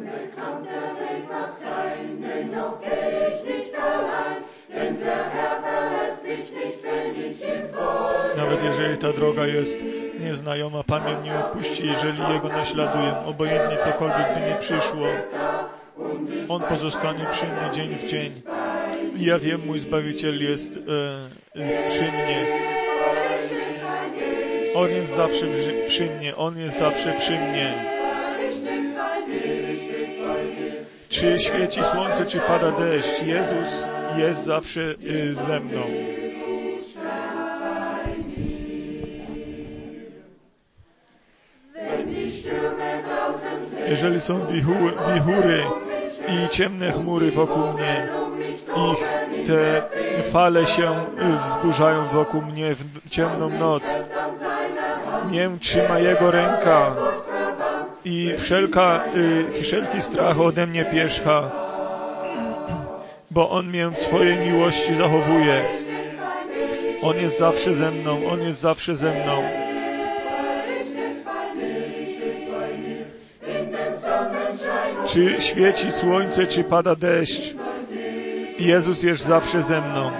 Nawet jeżeli ta droga jest nieznajoma, Pan mnie nie opuści, jeżeli Jego naśladuję, obojętnie cokolwiek by nie przyszło. On pozostanie przy mnie dzień w dzień. I ja wiem, mój Zbawiciel jest przy mnie. On jest zawsze przy mnie. On jest zawsze przy mnie. Czy świeci słońce, czy pada deszcz, Jezus jest zawsze ze mną. Jeżeli są wichury i ciemne chmury wokół mnie, te fale się wzburzają wokół mnie w ciemną noc, mię trzyma Jego ręka i wszelki strach ode mnie pierzcha, bo On mię w swojej miłości zachowuje. On jest zawsze ze mną, On jest zawsze ze mną. Czy świeci słońce, czy pada deszcz, Jezus jest zawsze ze mną.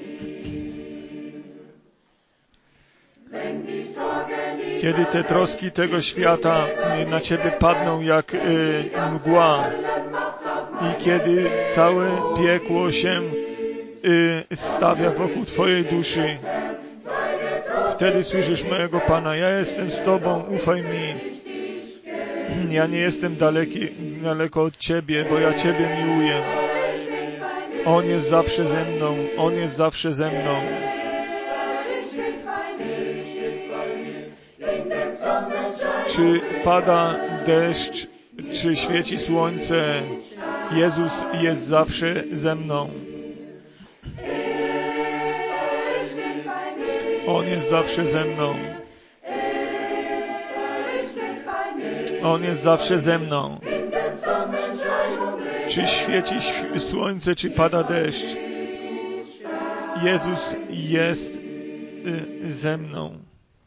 Kiedy te troski tego świata na Ciebie padną jak mgła i kiedy całe piekło się stawia wokół Twojej duszy, wtedy słyszysz mojego Pana: ja jestem z Tobą, ufaj mi. Ja nie jestem daleko od Ciebie, bo ja Ciebie miłuję. On jest zawsze ze mną. On jest zawsze ze mną. Czy pada deszcz, czy świeci słońce, Jezus jest zawsze ze mną. On jest zawsze ze mną. On jest zawsze ze mną. Czy świeci słońce, czy pada deszcz, Jezus jest ze mną.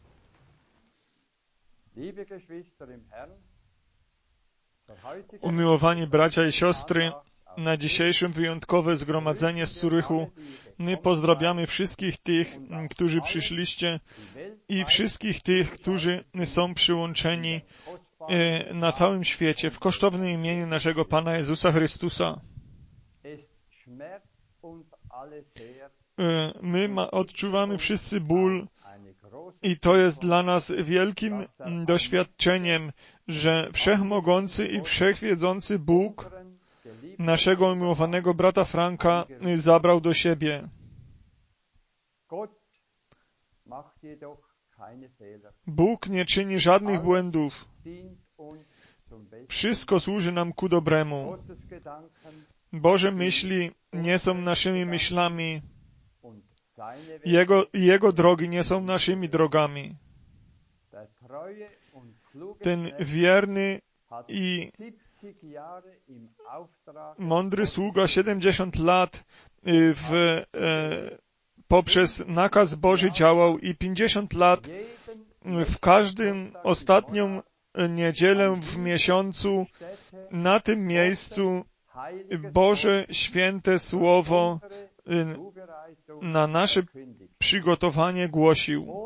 Umiłowani bracia i siostry, na dzisiejszym wyjątkowe zgromadzenie z Zurychu my pozdrawiamy wszystkich tych, którzy przyszliście i wszystkich tych, którzy są przyłączeni na całym świecie w kosztownym imieniu naszego Pana Jezusa Chrystusa. My odczuwamy wszyscy ból i to jest dla nas wielkim doświadczeniem, że Wszechmogący i Wszechwiedzący Bóg naszego umiłowanego brata Franka zabrał do siebie. Bóg nie czyni żadnych błędów. Wszystko służy nam ku dobremu. Boże myśli nie są naszymi myślami. Jego drogi nie są naszymi drogami. Ten wierny i mądry sługa 70 lat poprzez nakaz Boży działał i 50 lat w każdym ostatnią niedzielę w miesiącu na tym miejscu Boże święte Słowo na nasze przygotowanie głosił.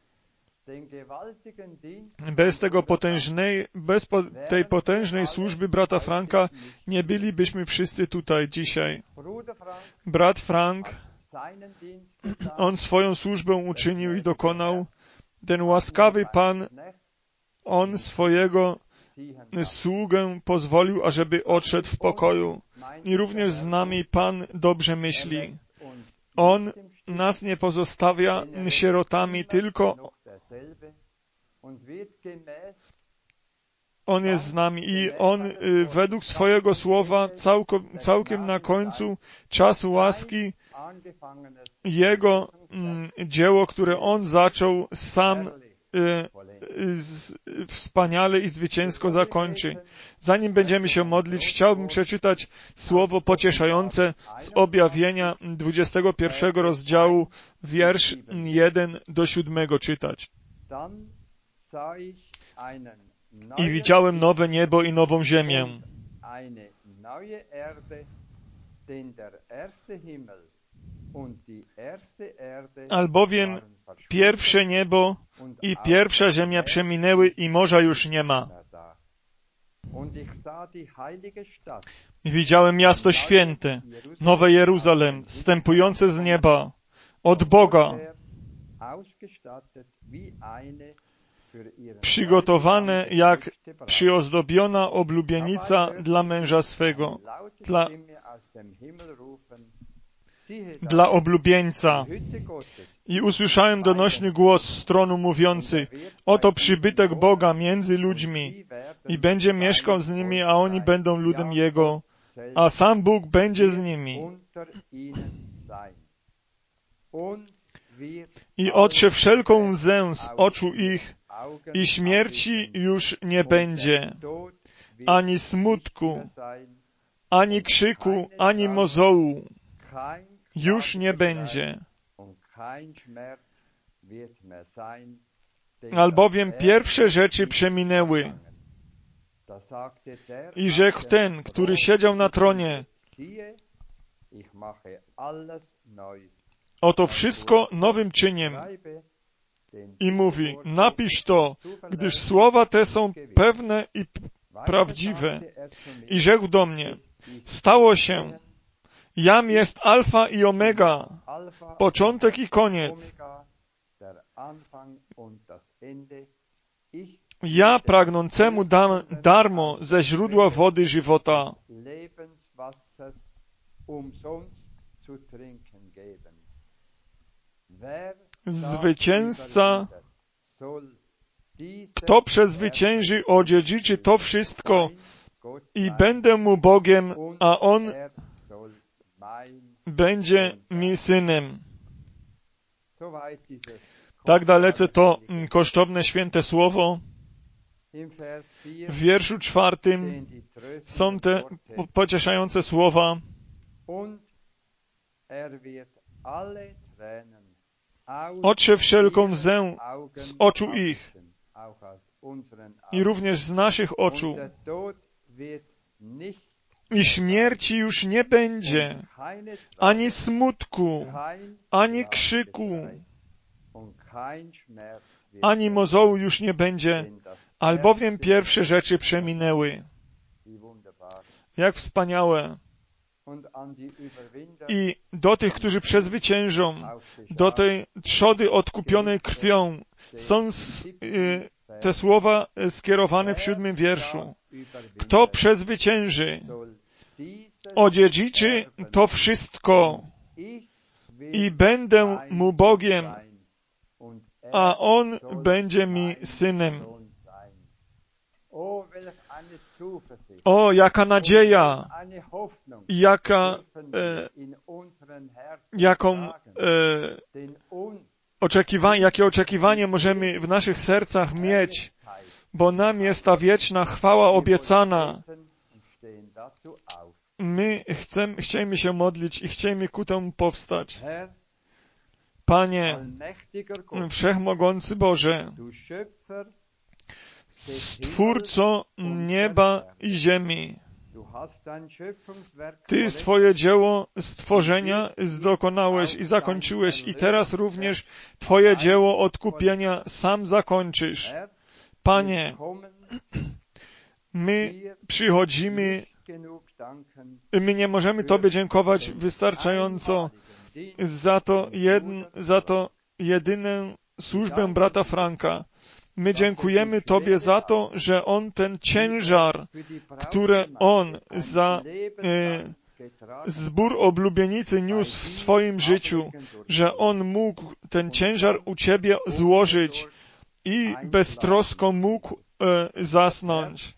Bez tej potężnej służby brata Franka nie bylibyśmy wszyscy tutaj dzisiaj. Brat Frank, on swoją służbę uczynił i dokonał. Ten łaskawy Pan, on swojego sługę pozwolił, ażeby odszedł w pokoju. I również z nami Pan dobrze myśli. On nas nie pozostawia sierotami, tylko On jest z nami i On według swojego słowa całkiem na końcu czasu łaski Jego dzieło, które On zaczął, sam wspaniale i zwycięsko zakończy. Zanim będziemy się modlić, chciałbym przeczytać słowo pocieszające z Objawienia 21 rozdziału, wiersz 1 do 7 czytać. I widziałem nowe niebo i nową ziemię, Albowiem pierwsze niebo i pierwsza ziemia przeminęły i morza już nie ma. I widziałem miasto święte, Nowe Jeruzalem, zstępujące z nieba, od Boga, przygotowane jak przyozdobiona oblubienica dla męża swego, dla oblubieńca. I usłyszałem donośny głos z tronu mówiący: oto przybytek Boga między ludźmi i będzie mieszkał z nimi, a oni będą ludem Jego, a sam Bóg będzie z nimi. I otrze wszelką łzę z oczu ich i śmierci już nie będzie, ani smutku, ani krzyku, ani mozołu. Już nie będzie. Albowiem pierwsze rzeczy przeminęły. I rzekł ten, który siedział na tronie: oto wszystko nowym czyniem. I mówi: napisz to, gdyż słowa te są pewne i prawdziwe. I rzekł do mnie: stało się. Jam jest Alfa i Omega, początek i koniec. Ja pragnącemu dam darmo ze źródła wody żywota. Zwycięzca, kto przezwycięży, odziedziczy to wszystko i będę mu Bogiem, a on będzie mi synem. Tak dalece to kosztowne, święte słowo. W wierszu 4 są te pocieszające słowa. Otrze wszelką łzę z oczu ich i również z naszych oczu. I śmierci już nie będzie, ani smutku, ani krzyku, ani mozołu już nie będzie, albowiem pierwsze rzeczy przeminęły. Jak wspaniałe. I do tych, którzy przezwyciężą, do tej trzody odkupionej krwią, są te słowa skierowane w 7 wierszu. Kto przezwycięży, odziedziczy to wszystko i będę mu Bogiem, a on będzie mi synem. O, jaka nadzieja, jakie oczekiwanie możemy w naszych sercach mieć, bo nam jest ta wieczna chwała obiecana. My chcemy się modlić i chcemy ku temu powstać. Panie, Wszechmogący Boże, Stwórco nieba i ziemi, Ty swoje dzieło stworzenia dokonałeś i zakończyłeś i teraz również Twoje dzieło odkupienia sam zakończysz. Panie, my przychodzimy, my nie możemy Tobie dziękować wystarczająco za to jedyną służbę brata Franka. My dziękujemy Tobie za to, że on ten ciężar, który on za zbór oblubienicy niósł w swoim życiu, że on mógł ten ciężar u Ciebie złożyć i beztrosko mógł zasnąć.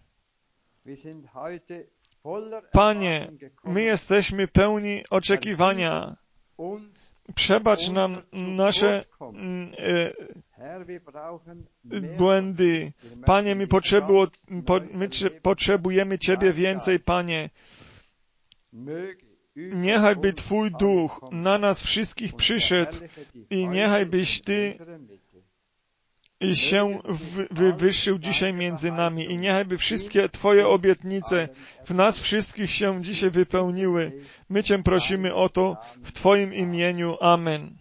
Panie, my jesteśmy pełni oczekiwania. Przebacz nam nasze błędy. Panie, my potrzebujemy Ciebie więcej, Panie. Niechaj by Twój Duch na nas wszystkich przyszedł i niechaj byś Ty się wywyższył dzisiaj między nami i niechaj wszystkie Twoje obietnice w nas wszystkich się dzisiaj wypełniły. My Cię prosimy o to w Twoim imieniu. Amen.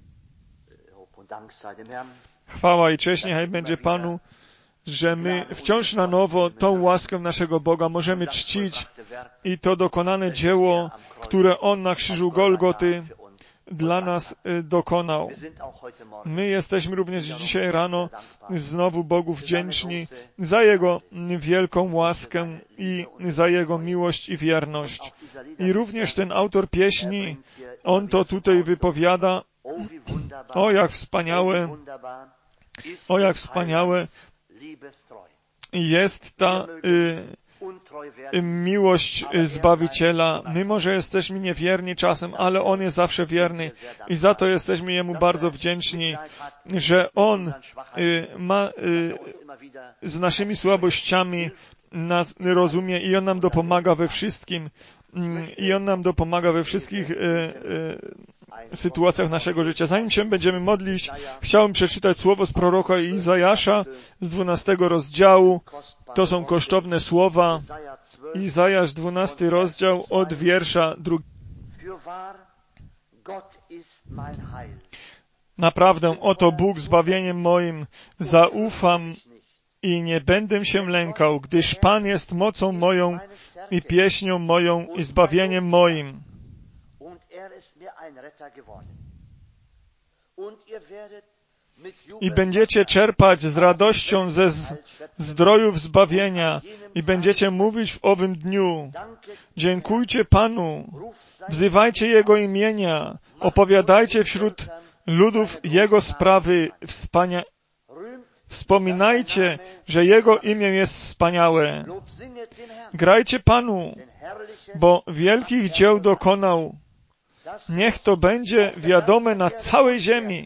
Chwała i cześć niechaj będzie Panu, że my wciąż na nowo tą łaskę naszego Boga możemy czcić i to dokonane dzieło, które On na krzyżu Golgoty dla nas dokonał. My jesteśmy również dzisiaj rano znowu Bogu wdzięczni za Jego wielką łaskę i za Jego miłość i wierność. I również ten autor pieśni, on to tutaj wypowiada, o jak wspaniałe jest ta miłość Zbawiciela. Mimo że jesteśmy niewierni czasem, ale On jest zawsze wierny i za to jesteśmy Jemu bardzo wdzięczni, że On ma z naszymi słabościami nas rozumie i On nam dopomaga we wszystkim. I On nam dopomaga we wszystkich sytuacjach naszego życia. Zanim się będziemy modlić, chciałem przeczytać słowo z proroka Izajasza z 12 rozdziału. To są kosztowne słowa. Izajasz 12 rozdział od wiersza 2. Naprawdę, oto Bóg zbawieniem moim, zaufam i nie będę się lękał, gdyż Pan jest mocą moją i pieśnią moją i zbawieniem moim. I będziecie czerpać z radością ze zdrojów zbawienia i będziecie mówić w owym dniu: dziękujcie Panu, wzywajcie Jego imienia, opowiadajcie wśród ludów Jego sprawy, wspominajcie, że Jego imię jest wspaniałe. Grajcie Panu, bo wielkich dzieł dokonał. Niech to będzie wiadome na całej ziemi.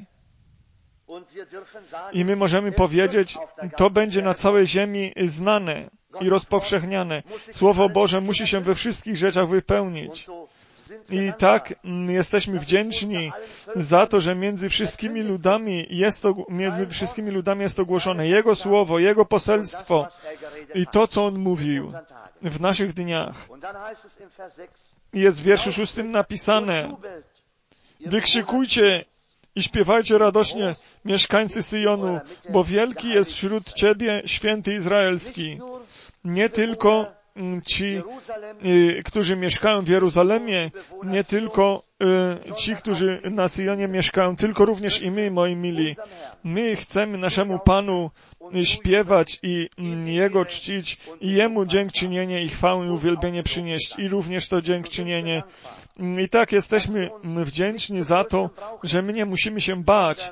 I my możemy powiedzieć, to będzie na całej ziemi znane i rozpowszechniane. Słowo Boże musi się we wszystkich rzeczach wypełnić. I tak jesteśmy wdzięczni za to, że między wszystkimi ludami jest ogłoszone Jego Słowo, Jego poselstwo i to, co On mówił w naszych dniach. Jest w wierszu 6 napisane: wykrzykujcie i śpiewajcie radośnie, mieszkańcy Syjonu, bo wielki jest wśród Ciebie święty Izraelski. Nie tylko ci, którzy mieszkają w Jeruzalemie, nie tylko ci, którzy na Syjonie mieszkają, tylko również i my, moi mili. My chcemy naszemu Panu śpiewać i Jego czcić i Jemu dziękczynienie i chwałę i uwielbienie przynieść i również to dziękczynienie. I tak jesteśmy wdzięczni za to, że my nie musimy się bać,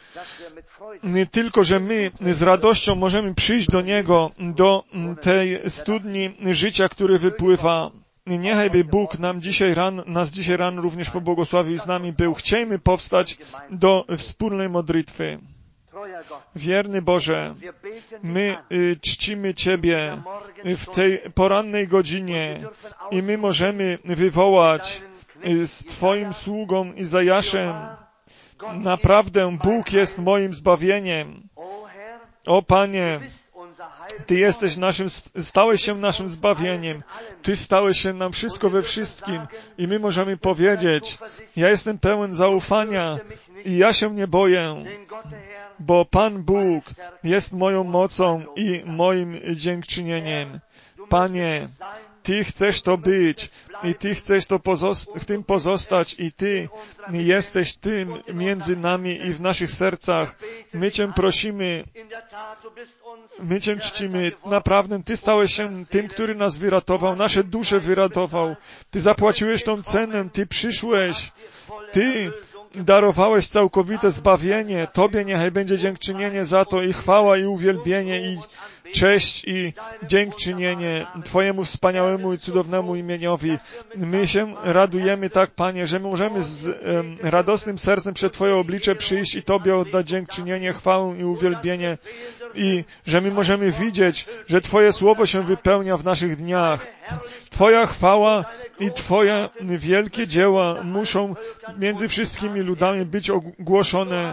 tylko że my z radością możemy przyjść do Niego, do tej studni życia, który wypływa. Niechaj by Bóg nas dzisiaj rano również pobłogosławił i z nami był. Chciejmy powstać do wspólnej modlitwy. Wierny Boże, my czcimy Ciebie w tej porannej godzinie i my możemy wywołać z Twoim sługą Izajaszem: naprawdę Bóg jest moim zbawieniem. O Panie, Ty stałeś się naszym zbawieniem. Ty stałeś się nam wszystko we wszystkim. I my możemy powiedzieć: ja jestem pełen zaufania i ja się nie boję, bo Pan Bóg jest moją mocą i moim dziękczynieniem. Panie, Ty chcesz to być i Ty chcesz w tym pozostać i Ty jesteś tym między nami i w naszych sercach. My Cię prosimy, my Cię czcimy. Naprawdę Ty stałeś się tym, który nas wyratował, nasze dusze wyratował. Ty zapłaciłeś tą cenę, Ty przyszłeś, Ty darowałeś całkowite zbawienie. Tobie niechaj będzie dziękczynienie za to i chwała i uwielbienie i cześć i dziękczynienie Twojemu wspaniałemu i cudownemu imieniowi. My się radujemy tak, Panie, że możemy z radosnym sercem przed Twoje oblicze przyjść i Tobie oddać dziękczynienie, chwałę i uwielbienie i że my możemy widzieć, że Twoje Słowo się wypełnia w naszych dniach. Twoja chwała i Twoje wielkie dzieła muszą między wszystkimi ludami być ogłoszone.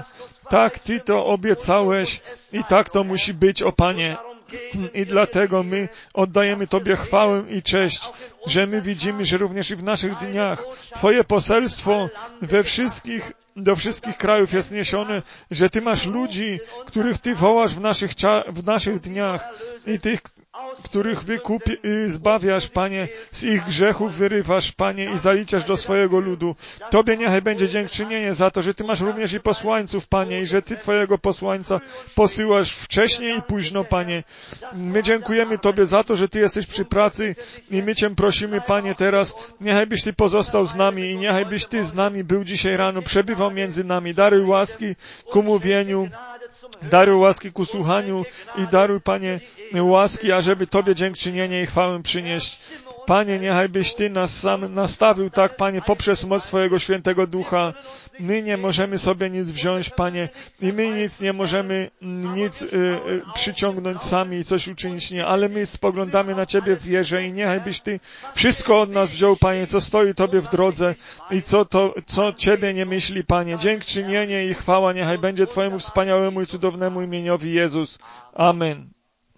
Tak Ty to obiecałeś i tak to musi być, o Panie. I dlatego my oddajemy Tobie chwałę i cześć, że my widzimy, że również i w naszych dniach Twoje poselstwo do wszystkich krajów jest niesione, że Ty masz ludzi, których Ty wołasz w naszych dniach i tych, których zbawiasz, Panie, z ich grzechów wyrywasz, Panie, i zaliczasz do swojego ludu. Tobie niechaj będzie dziękczynienie za to, że Ty masz również i posłańców, Panie, i że Ty Twojego posłańca posyłasz wcześniej i późno, Panie. My dziękujemy Tobie za to, że Ty jesteś przy pracy i my Cię prosimy, Panie, teraz, niechaj byś Ty pozostał z nami i niechaj byś Ty z nami był dzisiaj rano, przebywał między nami. Daruj łaski ku mówieniu, daruj łaski ku słuchaniu i daruj, Panie, łaski, ażeby Tobie dziękczynienie i chwałę przynieść. Panie, niechaj byś Ty nas sam nastawił tak, Panie, poprzez moc Twojego Świętego Ducha. My nie możemy sobie nic wziąć, Panie, i my nie możemy przyciągnąć sami i coś uczynić, nie, ale my spoglądamy na Ciebie w wierze i niechaj byś Ty wszystko od nas wziął, Panie, co stoi Tobie w drodze i co Ciebie nie myśli, Panie. Dziękczynienie i chwała niechaj będzie Twojemu wspaniałemu i cudownemu imieniowi Jezus. Amen.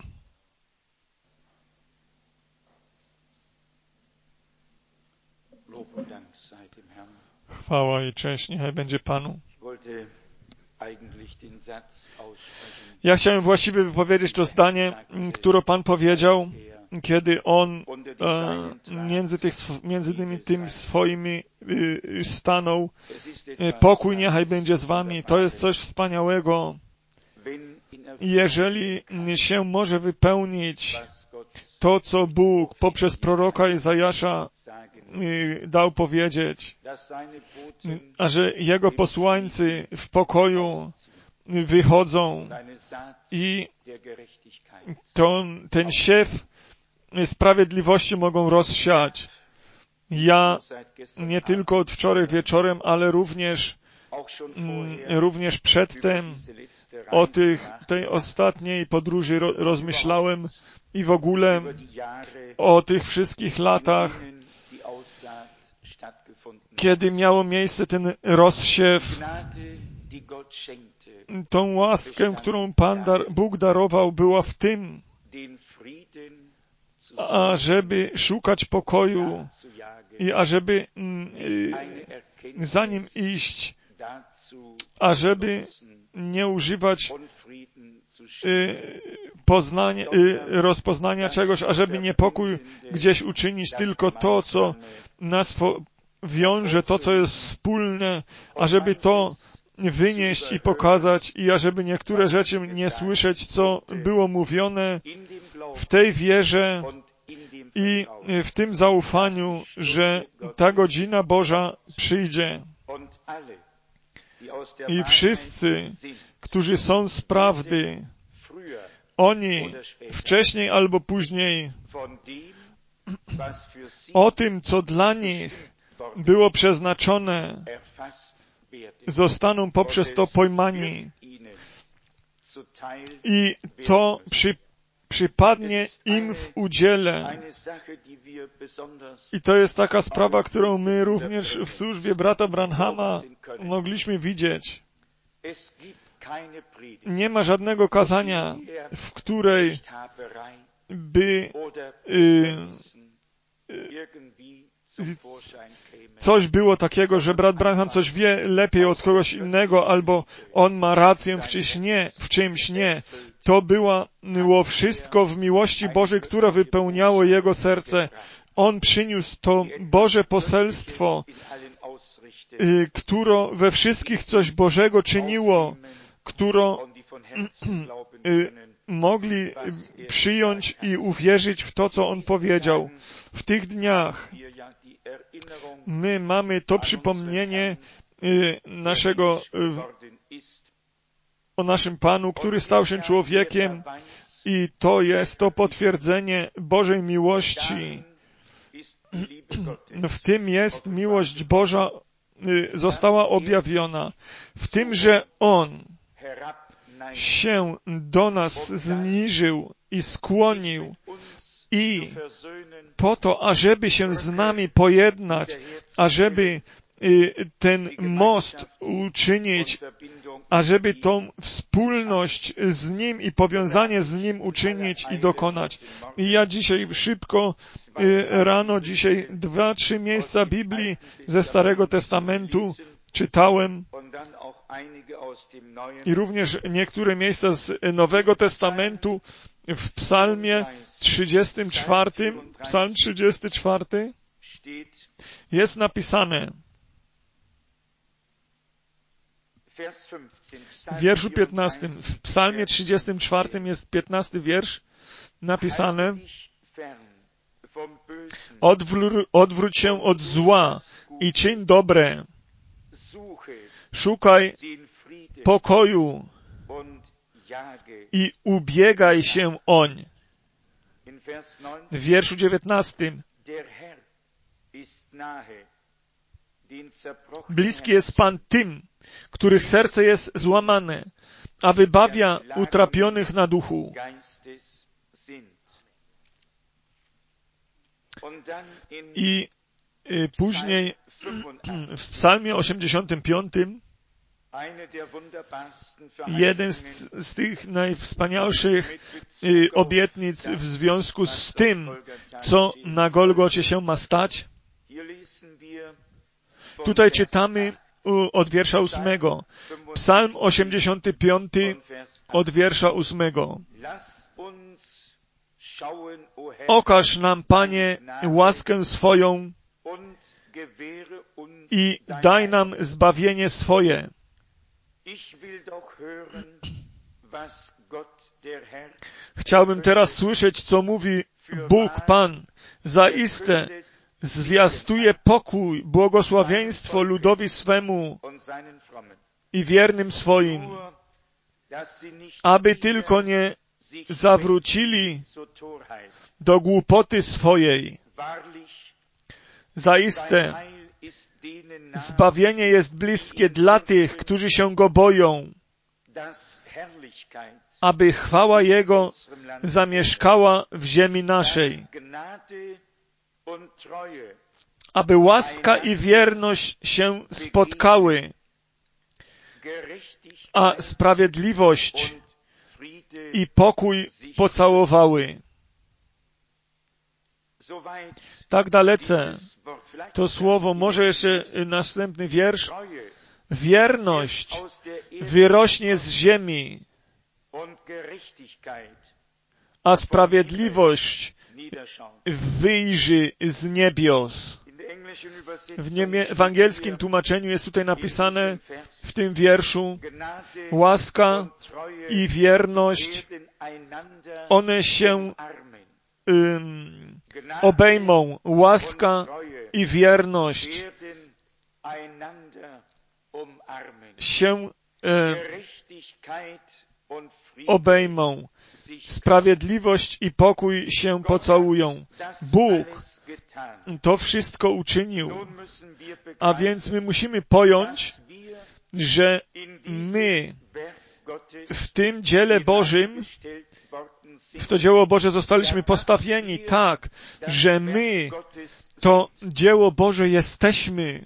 Chwała i cześć niechaj będzie Panu. Ja chciałem właściwie wypowiedzieć to zdanie, które Pan powiedział, kiedy On między tym swoimi stanął. Pokój niechaj będzie z wami. To jest coś wspaniałego. Jeżeli się może wypełnić to, co Bóg poprzez proroka Izajasza dał powiedzieć, a że Jego posłańcy w pokoju wychodzą i ten siew sprawiedliwości mogą rozsiać. Ja nie tylko od wczoraj wieczorem, ale również przedtem o tej ostatniej podróży rozmyślałem i w ogóle o tych wszystkich latach, kiedy miało miejsce ten rozsiew. Tą łaskę, którą Bóg darował, była w tym, ażeby szukać pokoju i ażeby za nim iść, ażeby nie używać rozpoznania czegoś, ażeby niepokój gdzieś uczynić, tylko to, co nas wiąże, to, co jest wspólne, ażeby to wynieść i pokazać i ażeby niektóre rzeczy nie słyszeć, co było mówione w tej wierze i w tym zaufaniu, że ta godzina Boża przyjdzie. I wszyscy, którzy są z prawdy, oni wcześniej albo później o tym, co dla nich było przeznaczone, zostaną poprzez to pojmani i to przypadnie im w udziale. I to jest taka sprawa, którą my również w służbie brata Branhama mogliśmy widzieć. Nie ma żadnego kazania, w której by coś było takiego, że brat Branham coś wie lepiej od kogoś innego, albo on ma rację w czymś nie. To było wszystko w miłości Bożej, która wypełniało jego serce. On przyniósł to Boże poselstwo, które we wszystkich coś Bożego czyniło, które mogli przyjąć i uwierzyć w to, co On powiedział. W tych dniach my mamy to przypomnienie o naszym Panu, który stał się człowiekiem i to jest to potwierdzenie Bożej miłości. W tym jest miłość Boża została objawiona. W tym, że On się do nas zniżył i skłonił i po to, ażeby się z nami pojednać, ażeby ten most uczynić, ażeby tą wspólność z Nim i powiązanie z Nim uczynić i dokonać. I ja dzisiaj szybko, rano dzisiaj 2-3 miejsca Biblii ze Starego Testamentu czytałem i również niektóre miejsca z Nowego Testamentu w Psalmie 34, Psalm 34 jest napisane w wierszu 15. W Psalmie 34 jest 15 wiersz napisane: Odwróć się od zła i czyń dobre. Szukaj pokoju i ubiegaj się oń. W wierszu 19. Bliski jest Pan tym, których serce jest złamane, a wybawia utrapionych na duchu. I później w Psalmie 85 jeden z tych najwspanialszych obietnic w związku z tym, co na Golgocie się ma stać. Tutaj czytamy od wiersza 8. Psalm 85 od wiersza 8. Okaż nam, Panie, łaskę swoją i daj nam zbawienie swoje. Chciałbym teraz słyszeć, co mówi Bóg Pan. Zaiste zwiastuje pokój, błogosławieństwo ludowi swemu i wiernym swoim, aby tylko nie zawrócili do głupoty swojej. Zaiste zbawienie jest bliskie dla tych, którzy się Go boją, aby chwała Jego zamieszkała w ziemi naszej, aby łaska i wierność się spotkały, a sprawiedliwość i pokój pocałowały. Tak dalece to słowo, może jeszcze następny wiersz. Wierność wyrośnie z ziemi, a sprawiedliwość wyjrzy z niebios. W angielskim tłumaczeniu jest tutaj napisane w tym wierszu: łaska i wierność, one się obejmą. Łaska i wierność się obejmą. Sprawiedliwość i pokój się pocałują. Bóg to wszystko uczynił. A więc my musimy pojąć, że my w tym dziele Bożym, w to dzieło Boże zostaliśmy postawieni tak, że my to dzieło Boże jesteśmy.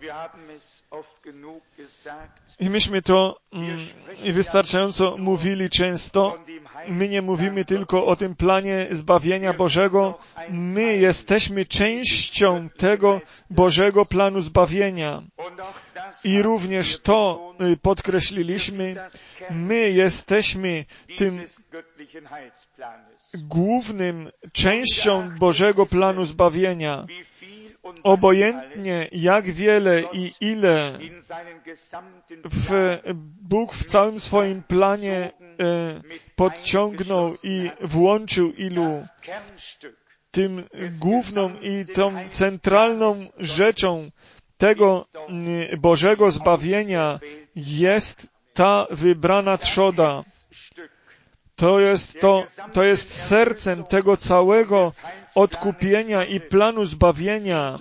I myśmy to wystarczająco mówili często. My nie mówimy tylko o tym planie zbawienia Bożego. My jesteśmy częścią tego Bożego planu zbawienia. I również to podkreśliliśmy. My jesteśmy tym głównym częścią Bożego planu zbawienia. Obojętnie jak wiele i ile Bóg w całym swoim planie podciągnął i włączył ilu, tym główną i tą centralną rzeczą tego Bożego zbawienia jest ta wybrana trzoda. To jest sercem tego całego odkupienia i planu zbawienia.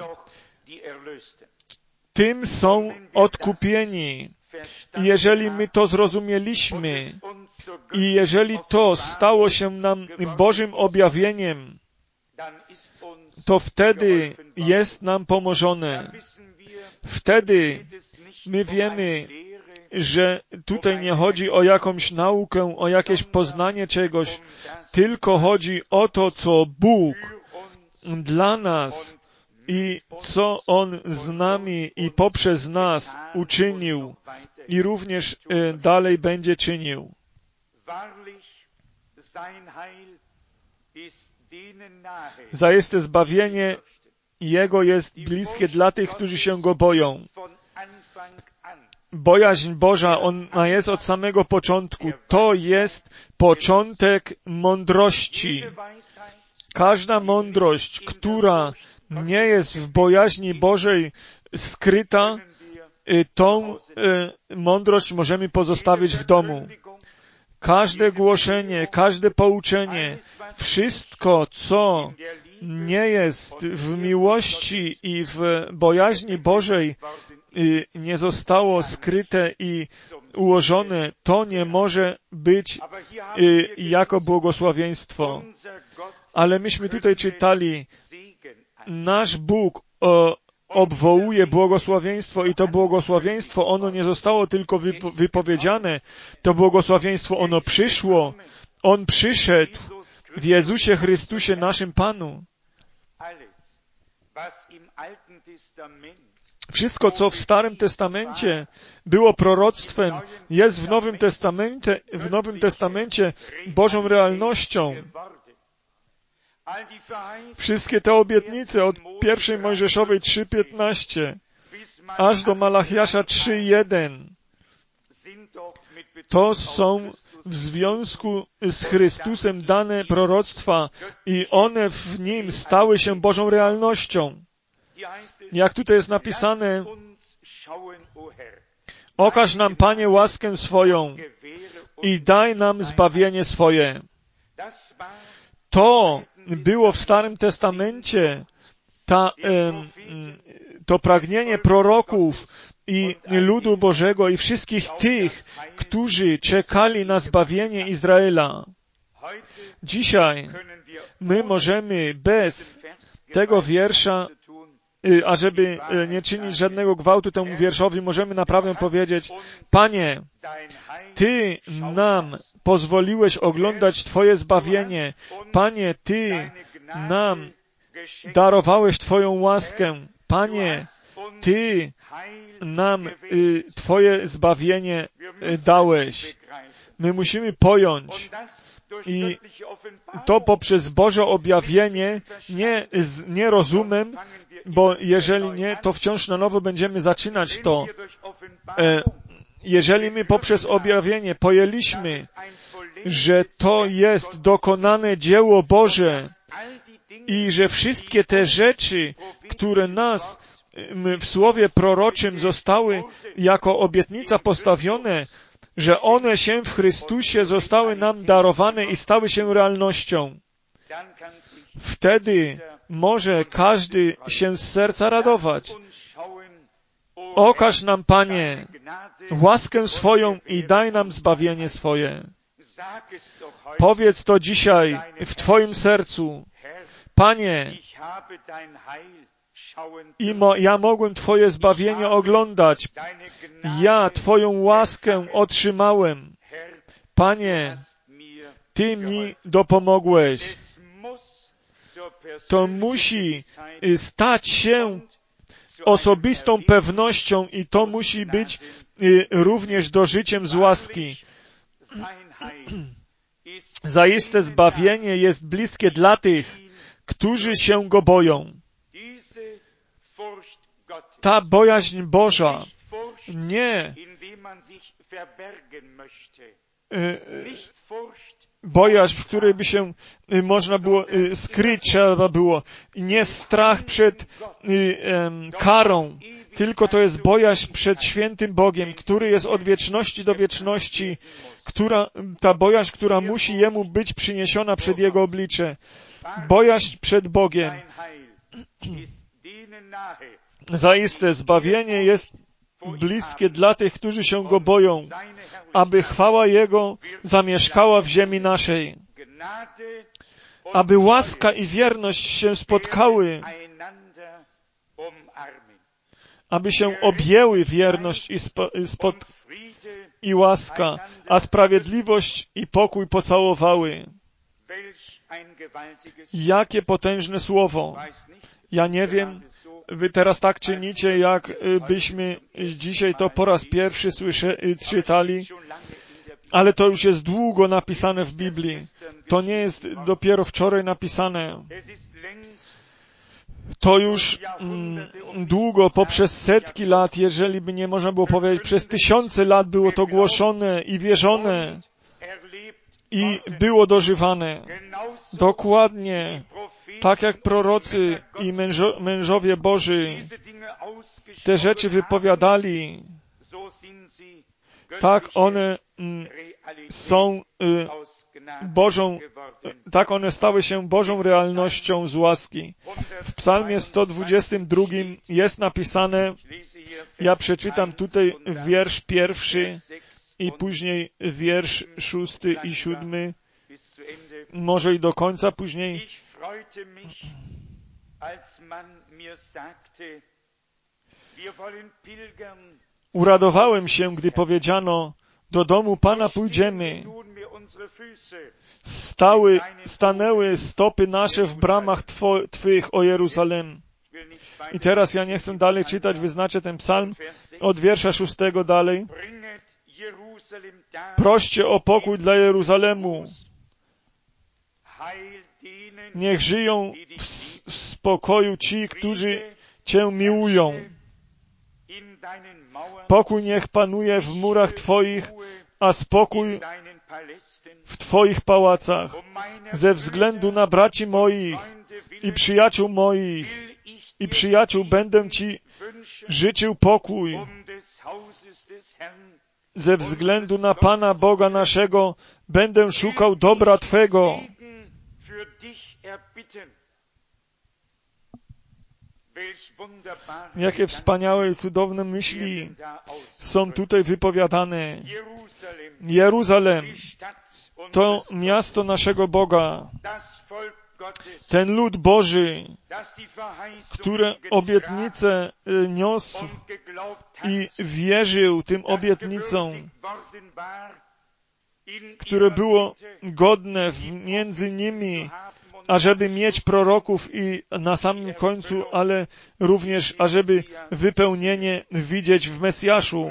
Tym są odkupieni. I jeżeli my to zrozumieliśmy i jeżeli to stało się nam Bożym objawieniem, to wtedy jest nam pomożone. wtedy my wiemy, że tutaj nie chodzi o jakąś naukę, o jakieś poznanie czegoś, tylko chodzi o to, co Bóg dla nas i co On z nami i poprzez nas uczynił i również dalej będzie czynił. Zaiste zbawienie Jego jest bliskie dla tych, którzy się Go boją. Bojaźń Boża, ona jest od samego początku. To jest początek mądrości. Każda mądrość, która nie jest w bojaźni Bożej skryta, tą mądrość możemy pozostawić w domu. Każde głoszenie, każde pouczenie, wszystko, co nie jest w miłości i w bojaźni Bożej, nie zostało skryte i ułożone, to nie może być jako błogosławieństwo. Ale myśmy tutaj czytali, nasz Bóg obwołuje błogosławieństwo i to błogosławieństwo, ono nie zostało tylko wypowiedziane, to błogosławieństwo, ono przyszło, On przyszedł w Jezusie Chrystusie, naszym Panu. Wszystko, co w Starym Testamencie było proroctwem, jest w Nowym Testamencie Bożą realnością. Wszystkie te obietnice od 1 Mojżeszowej 3:15 aż do Malachiasza 3:1 to są w związku z Chrystusem dane proroctwa i one w Nim stały się Bożą realnością. Jak tutaj jest napisane, okaż nam, Panie, łaskę swoją i daj nam zbawienie swoje. To było w Starym Testamencie, to pragnienie proroków i ludu Bożego i wszystkich tych, którzy czekali na zbawienie Izraela. Dzisiaj my możemy bez tego wiersza, ażeby nie czynić żadnego gwałtu temu wierszowi, możemy naprawdę powiedzieć, Panie, Ty nam pozwoliłeś oglądać Twoje zbawienie. Panie, Ty nam darowałeś Twoją łaskę. Panie, Ty nam Twoje zbawienie dałeś. My musimy pojąć i to poprzez Boże objawienie, nie rozumem, bo jeżeli nie, to wciąż na nowo będziemy zaczynać to. Jeżeli my poprzez objawienie pojęliśmy, że to jest dokonane dzieło Boże i że wszystkie te rzeczy, które nas w słowie proroczym zostały jako obietnica postawione, że one się w Chrystusie zostały nam darowane i stały się realnością. Wtedy może każdy się z serca radować. Okaż nam, Panie, łaskę swoją i daj nam zbawienie swoje. Powiedz to dzisiaj w Twoim sercu. Panie, ja mogłem Twoje zbawienie oglądać. Ja Twoją łaskę otrzymałem. Panie, Ty mi dopomogłeś. To musi stać się osobistą pewnością i to musi być również dożyciem z łaski. Zaiste zbawienie jest bliskie dla tych, którzy się Go boją. Ta bojaźń Boża nie bojaźń, w której by się można było skryć, trzeba było. Nie strach przed karą, tylko to jest bojaźń przed świętym Bogiem, który jest od wieczności do wieczności, ta bojaźń, która musi Jemu być przyniesiona przed Jego oblicze. Bojaźń przed Bogiem. Zaiste zbawienie jest bliskie dla tych, którzy się Go boją, aby chwała Jego zamieszkała w ziemi naszej, aby łaska i wierność się spotkały, aby się objęły wierność i łaska, a sprawiedliwość i pokój pocałowały. Jakie potężne słowo. Ja nie wiem, wy teraz tak czynicie, jakbyśmy dzisiaj to po raz pierwszy czytali, ale to już jest długo napisane w Biblii. To nie jest dopiero wczoraj napisane. To już długo, poprzez setki lat, jeżeli by nie można było powiedzieć, przez tysiące lat było to głoszone i wierzone i było dożywane. Dokładnie tak jak prorocy i mężowie Boży te rzeczy wypowiadali, tak one są tak one stały się Bożą realnością z łaski. W Psalmie 122 jest napisane, ja przeczytam tutaj wiersz 1 i później wiersz 6 i 7, może i do końca później. Uradowałem się, gdy powiedziano, do domu Pana pójdziemy. Stanęły stopy nasze w bramach Twych, o Jeruzalem. I teraz ja nie chcę dalej czytać, wyznaczę ten psalm od wiersza 6 dalej. Proście o pokój dla Jeruzalemu. Niech żyją w spokoju ci, którzy Cię miłują. Pokój niech panuje w murach Twoich, a spokój w Twoich pałacach. Ze względu na braci moich i przyjaciół moich i przyjaciół będę Ci życzył pokój. Ze względu na Pana Boga naszego będę szukał dobra Twego. Jakie wspaniałe i cudowne myśli są tutaj wypowiadane. Jeruzalem to miasto naszego Boga. Ten lud Boży, który obietnice niósł i wierzył tym obietnicom, które było godne między nimi, ażeby mieć proroków i na samym końcu, ale również, ażeby wypełnienie widzieć w Mesjaszu.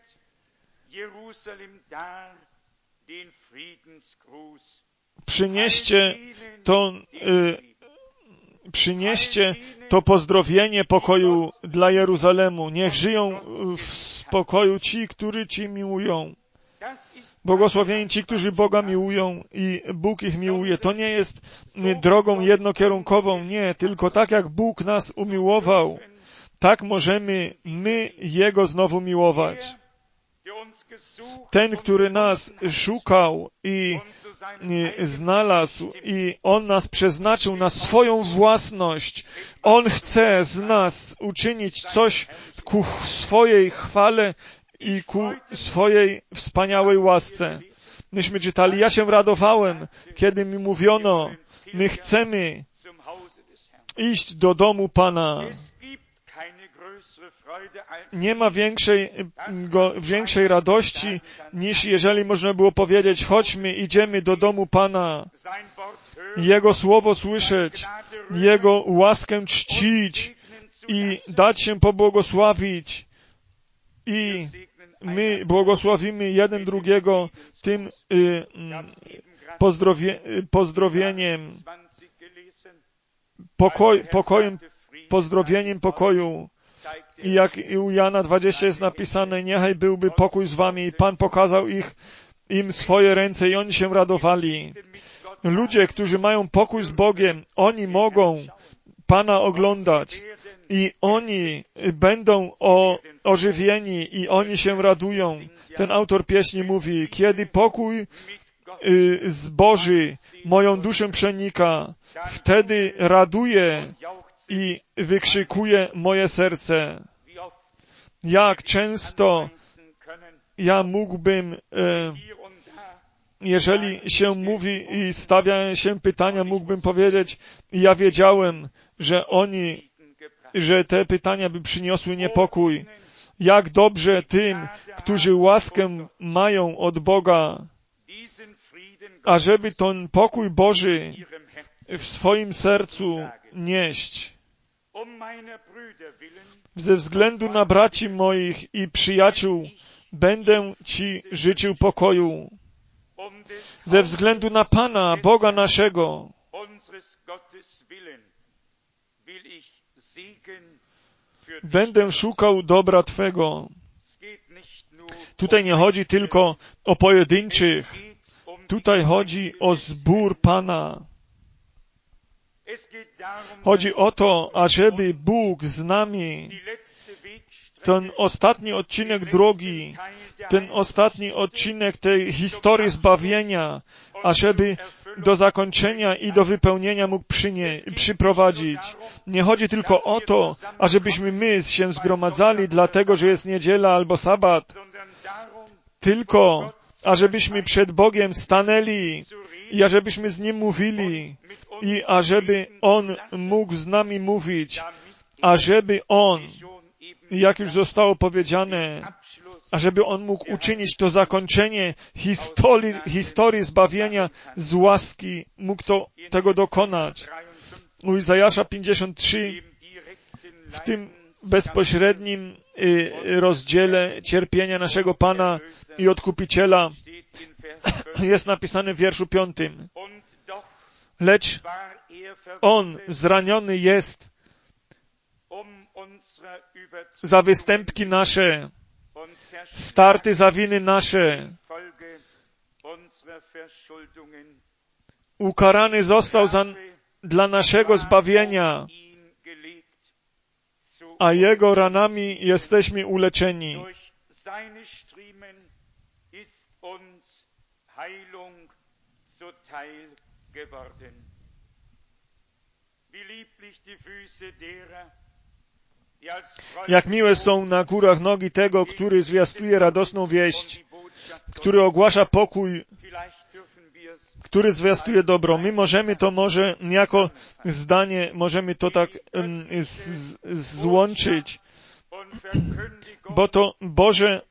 Przynieście to pozdrowienie pokoju dla Jeruzalemu. Niech żyją w spokoju ci, którzy Ci miłują. Błogosławieni ci, którzy Boga miłują i Bóg ich miłuje. To nie jest drogą jednokierunkową, nie, tylko tak jak Bóg nas umiłował, tak możemy my Jego znowu miłować. Ten, który nas szukał i znalazł i On nas przeznaczył na swoją własność. On chce z nas uczynić coś ku swojej chwale i ku swojej wspaniałej łasce. Myśmy czytali, ja się radowałem, kiedy mi mówiono, my chcemy iść do domu Pana. Nie ma większej radości, niż jeżeli można było powiedzieć, chodźmy, idziemy do domu Pana. Jego słowo słyszeć, Jego łaskę czcić i dać się pobłogosławić. I my błogosławimy jeden drugiego tym pozdrowieniem, pozdrowieniem pokoju. I jak u Jana 20 jest napisane, niechaj byłby pokój z wami. I Pan pokazał im swoje ręce i oni się radowali. Ludzie, którzy mają pokój z Bogiem, oni mogą Pana oglądać i oni będą ożywieni i oni się radują. Ten autor pieśni mówi, kiedy pokój z Boży moją duszę przenika, wtedy raduje i wykrzykuje moje serce. Jak często ja mógłbym, jeżeli się mówi i stawia się pytania, mógłbym powiedzieć, ja wiedziałem, że oni że te pytania by przyniosły niepokój. Jak dobrze tym, którzy łaskę mają od Boga, ażeby ten pokój Boży w swoim sercu nieść. Ze względu na braci moich i przyjaciół będę Ci życzył pokoju. Ze względu na Pana, Boga naszego, będę szukał dobra Twego. Tutaj nie chodzi tylko o pojedynczych. Tutaj chodzi o zbór Pana. Chodzi o to, ażeby Bóg z nami ten ostatni odcinek drogi, ten ostatni odcinek tej historii zbawienia, ażeby do zakończenia i do wypełnienia mógł przyprowadzić. Nie chodzi tylko o to, ażebyśmy my się zgromadzali dlatego, że jest niedziela albo sabat, tylko ażebyśmy przed Bogiem stanęli i ażebyśmy z Nim mówili i ażeby On mógł z nami mówić, ażeby On, jak już zostało powiedziane, ażeby On mógł uczynić to zakończenie historii zbawienia z łaski, mógł tego dokonać. U Izajasza 53, w tym bezpośrednim rozdziale cierpienia naszego Pana i Odkupiciela jest napisane w wierszu 5. Lecz On zraniony jest za występki nasze, starty za winy nasze. Ukarany został dla naszego zbawienia, a Jego ranami jesteśmy uleczeni. Jak miłe są na górach nogi tego, który zwiastuje radosną wieść, który ogłasza pokój, który zwiastuje dobro. My możemy to może jako zdanie, możemy to tak złączyć, bo to Boże,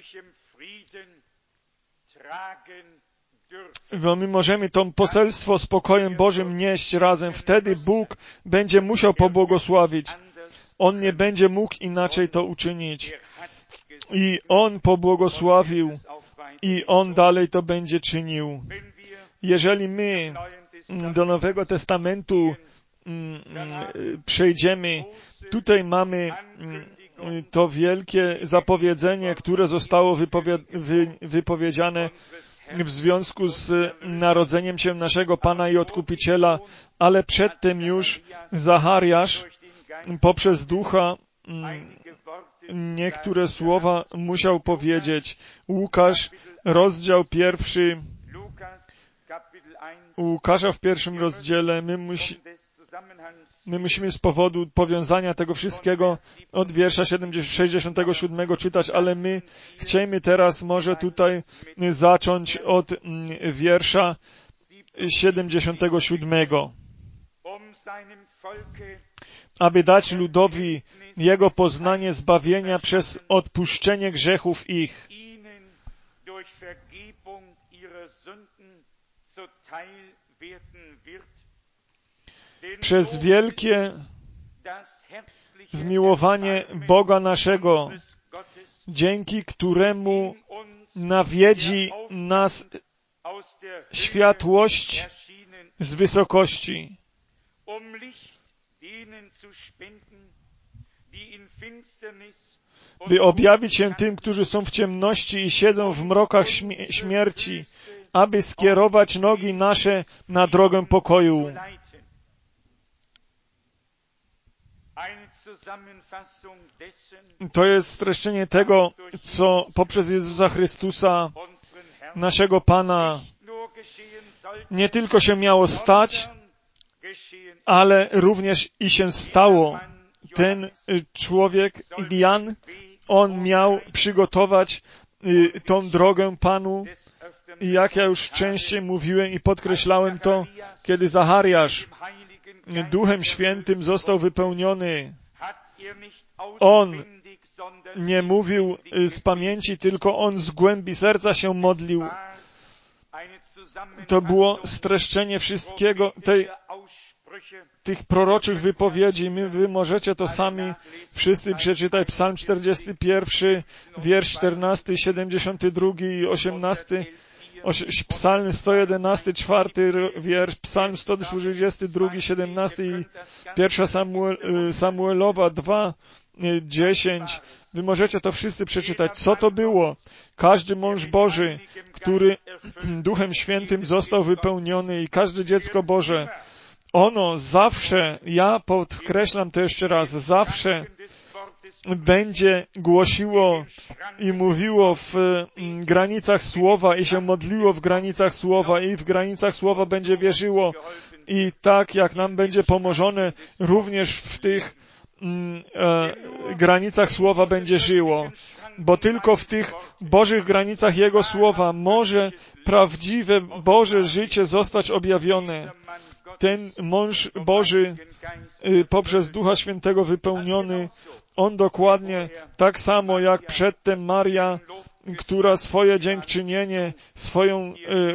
bo my możemy to poselstwo z pokojem Bożym nieść razem. Wtedy Bóg będzie musiał pobłogosławić. On nie będzie mógł inaczej to uczynić. I On pobłogosławił i On dalej to będzie czynił. Jeżeli my do Nowego Testamentu przejdziemy, tutaj mamy to wielkie zapowiedzenie, które zostało wypowiedziane w związku z narodzeniem się naszego Pana i Odkupiciela, ale przedtem już Zachariasz poprzez Ducha niektóre słowa musiał powiedzieć. Łukasz, rozdział 1, u Łukasza w 1 rozdziale my musimy z powodu powiązania tego wszystkiego od wiersza 67 czytać, ale my chcemy teraz może tutaj zacząć od wiersza 77. Aby dać ludowi jego poznanie zbawienia przez odpuszczenie grzechów ich. Przez wielkie zmiłowanie Boga naszego, dzięki któremu nawiedzi nas światłość z wysokości, by objawić się tym, którzy są w ciemności i siedzą w mrokach śmierci, aby skierować nogi nasze na drogę pokoju. To jest streszczenie tego, co poprzez Jezusa Chrystusa, naszego Pana, nie tylko się miało stać, ale również i się stało. Ten człowiek, Jan, on miał przygotować tą drogę Panu. I jak ja już częściej mówiłem i podkreślałem to, kiedy Zachariasz Duchem Świętym został wypełniony, On nie mówił z pamięci, tylko on z głębi serca się modlił. To było streszczenie wszystkiego, tych proroczych wypowiedzi. Wy możecie to sami wszyscy przeczytać. Psalm 41, wiersz 14, 72 i 18, Psalm 111, 4 wiersz, Psalm 122, 17 i 1 Samuelowa 2, 10. Wy możecie to wszyscy przeczytać. Co to było? Każdy mąż Boży, który Duchem Świętym został wypełniony i każde dziecko Boże, ono zawsze, ja podkreślam to jeszcze raz, zawsze będzie głosiło i mówiło w granicach Słowa i się modliło w granicach Słowa i w granicach Słowa będzie wierzyło i tak jak nam będzie pomożone, również w tych granicach Słowa będzie żyło. Bo tylko w tych Bożych granicach Jego Słowa może prawdziwe Boże życie zostać objawione. Ten mąż Boży poprzez Ducha Świętego wypełniony, on dokładnie tak samo jak przedtem Maria, która swoje dziękczynienie, swoją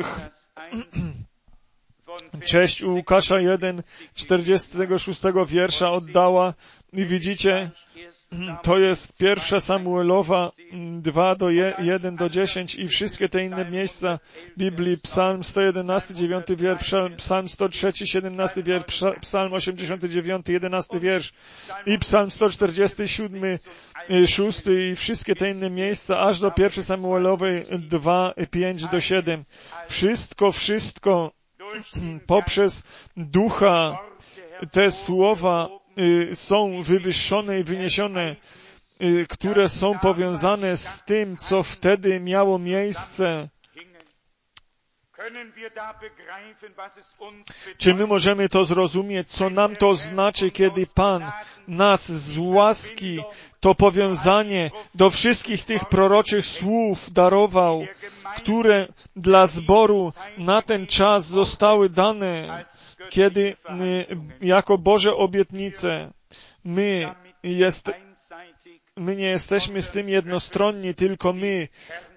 cześć u Łukasza 1, 46 wiersza oddała i widzicie, to jest 1 Samuelowa 2 do 1 do 10 i wszystkie te inne miejsca Biblii, Psalm 111, 9 wiersz, Psalm 103, 17 wiersz, Psalm 89, 11 wiersz i Psalm 147, 6 i wszystkie te inne miejsca, aż do 1 Samuelowej 2, 5 do 7. Wszystko poprzez Ducha te słowa są wywyższone i wyniesione, które są powiązane z tym, co wtedy miało miejsce. Czy my możemy to zrozumieć, co nam to znaczy, kiedy Pan nas z łaski to powiązanie do wszystkich tych proroczych słów darował, które dla zboru na ten czas zostały dane, kiedy jako Boże obietnice my nie jesteśmy z tym jednostronni, tylko my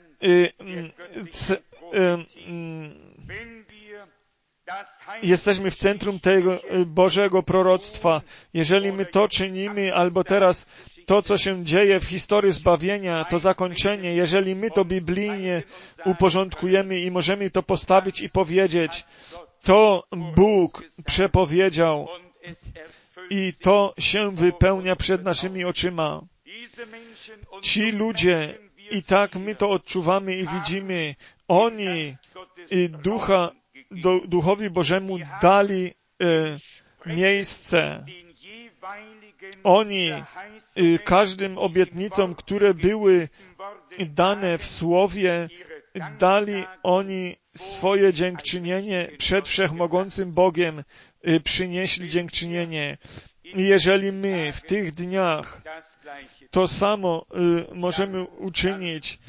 jesteśmy w centrum tego Bożego proroctwa. Jeżeli my to czynimy, albo teraz to, co się dzieje w historii zbawienia, to zakończenie, jeżeli my to biblijnie uporządkujemy i możemy to postawić i powiedzieć, to Bóg przepowiedział i to się wypełnia przed naszymi oczyma. Ci ludzie, i tak my to odczuwamy i widzimy, oni Duchowi Bożemu dali miejsce. Oni każdym obietnicom, które były dane w Słowie, dali oni swoje dziękczynienie przed Wszechmogącym Bogiem, przynieśli dziękczynienie. I jeżeli my w tych dniach to samo możemy uczynić,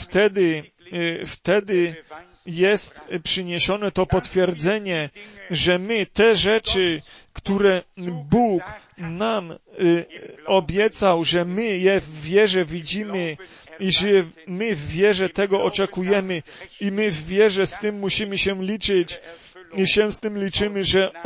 wtedy jest przyniesione to potwierdzenie, że my te rzeczy, które Bóg nam obiecał, że my je w wierze widzimy i że my w wierze tego oczekujemy i my w wierze z tym musimy się liczyć i się z tym liczymy,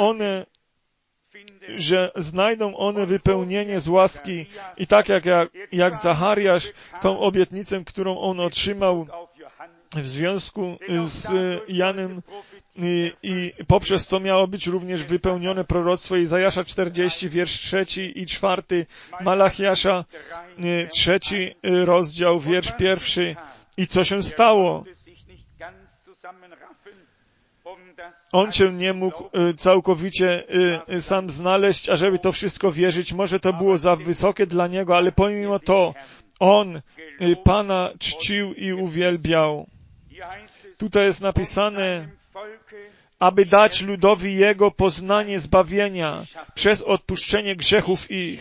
że znajdą one wypełnienie z łaski i tak jak Zachariasz tą obietnicę, którą on otrzymał w związku z Janem i poprzez to miało być również wypełnione proroctwo Izajasza 40, wiersz 3 i 4, Malachiasza 3 rozdział, wiersz 1. I co się stało? On się nie mógł całkowicie sam znaleźć, ażeby to wszystko wierzyć. Może to było za wysokie dla niego, ale pomimo to on Pana czcił i uwielbiał. Tutaj jest napisane, aby dać ludowi jego poznanie zbawienia przez odpuszczenie grzechów ich.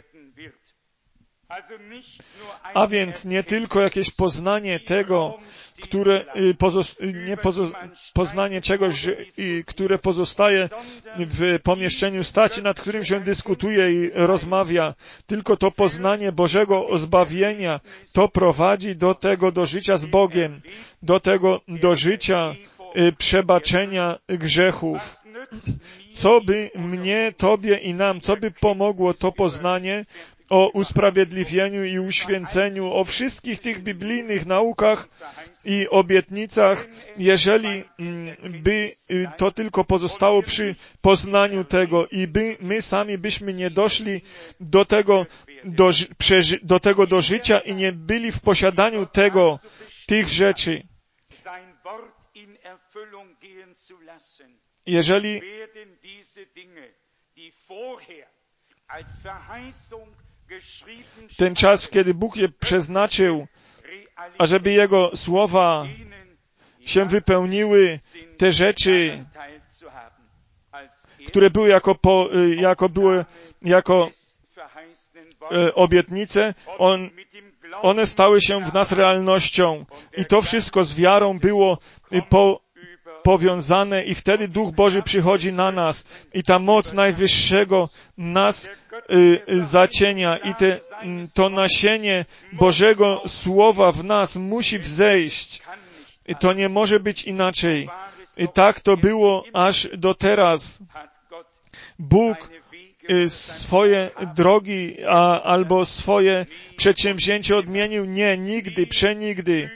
A więc nie tylko jakieś poznanie tego, poznanie czegoś, które pozostaje w pomieszczeniu staci, nad którym się dyskutuje i rozmawia. Tylko to poznanie Bożego zbawienia, to prowadzi do życia z Bogiem, do życia przebaczenia grzechów. Co by mnie, Tobie i nam, co by pomogło to poznanie o usprawiedliwieniu i uświęceniu, o wszystkich tych biblijnych naukach i obietnicach, jeżeli by to tylko pozostało przy poznaniu tego i my sami byśmy nie doszli do tego do życia i nie byli w posiadaniu tych rzeczy. Jeżeli ten czas, kiedy Bóg je przeznaczył, ażeby Jego słowa się wypełniły, te rzeczy, które były jako obietnice, one stały się w nas realnością. I to wszystko z wiarą było powiązane i wtedy Duch Boży przychodzi na nas i ta moc Najwyższego nas zacienia i to nasienie Bożego Słowa w nas musi wzejść. I to nie może być inaczej. I tak to było aż do teraz. Bóg swoje drogi albo swoje przedsięwzięcie odmienił? Nie, nigdy, przenigdy.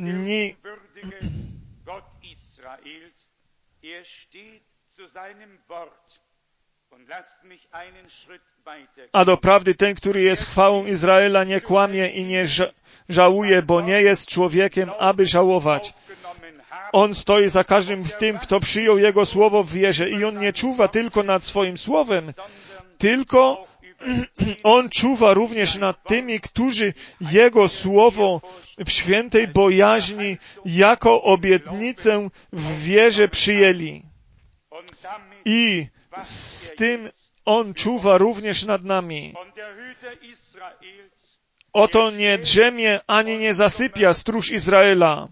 A doprawdy ten, który jest chwałą Izraela, nie kłamie i nie żałuje, bo nie jest człowiekiem, aby żałować. On stoi za każdym tym, kto przyjął Jego słowo w wierze i on nie czuwa tylko nad swoim słowem, tylko on czuwa również nad tymi, którzy Jego słowo w świętej bojaźni jako obietnicę w wierze przyjęli. I z tym on czuwa również nad nami. Oto nie drzemie ani nie zasypia stróż Izraela.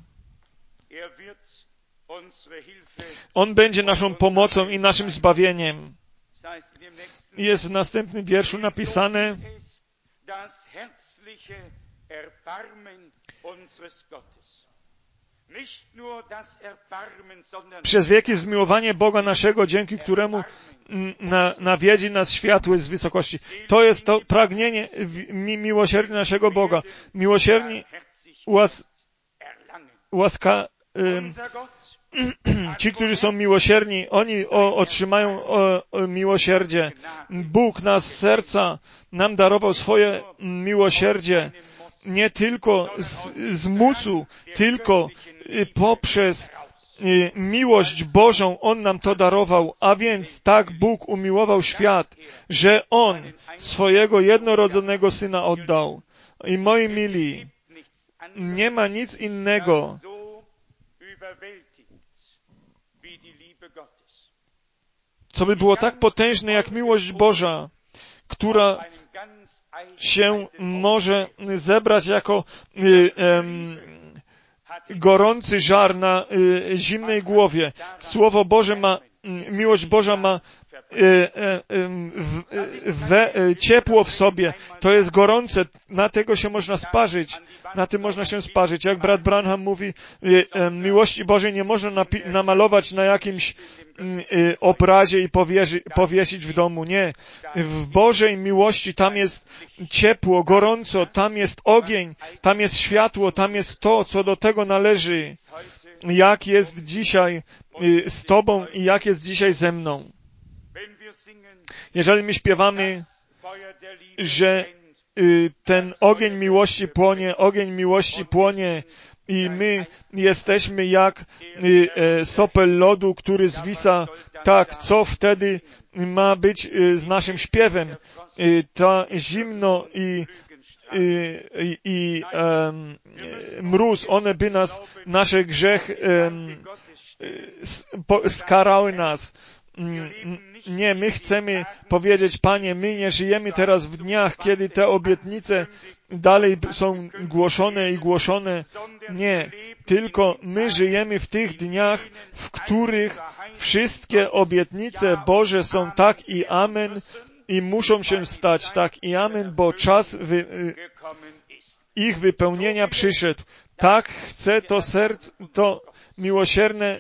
On będzie naszą pomocą i naszym zbawieniem. Jest w następnym wierszu napisane: przez wieki zmiłowanie Boga naszego, dzięki któremu nawiedzi nas światło z wysokości. To jest to pragnienie miłosierdzia naszego Boga. Miłosierni ci, którzy są miłosierni, oni otrzymają miłosierdzie. Bóg nas z serca nam darował swoje miłosierdzie. Nie tylko z musu, tylko poprzez miłość Bożą On nam to darował. A więc tak Bóg umiłował świat, że On swojego jednorodzonego Syna oddał. I moi mili, nie ma nic innego, co by było tak potężne jak miłość Boża, która się może zebrać jako gorący żar na zimnej głowie. Słowo Boże miłość Boża ma ciepło w sobie. To jest gorące. Na tego się można sparzyć. Na tym można się sparzyć. Jak brat Branham mówi, miłości Bożej nie można namalować na jakimś obrazie i powiesić w domu. Nie. W Bożej miłości tam jest ciepło, gorąco, tam jest ogień, tam jest światło, tam jest to, co do tego należy. Jak jest dzisiaj z Tobą i jak jest dzisiaj ze mną. Jeżeli my śpiewamy, że ten ogień miłości płonie i my jesteśmy jak sopel lodu, który zwisa, tak, co wtedy ma być z naszym śpiewem? To zimno i mróz, one by nasze grzechy skarały nas. Nie, my chcemy powiedzieć, Panie, my nie żyjemy teraz w dniach, kiedy te obietnice dalej są głoszone i głoszone. Nie, tylko my żyjemy w tych dniach, w których wszystkie obietnice Boże są tak i amen i muszą się stać tak i amen, bo czas ich wypełnienia przyszedł. Tak chce to serce, to miłosierne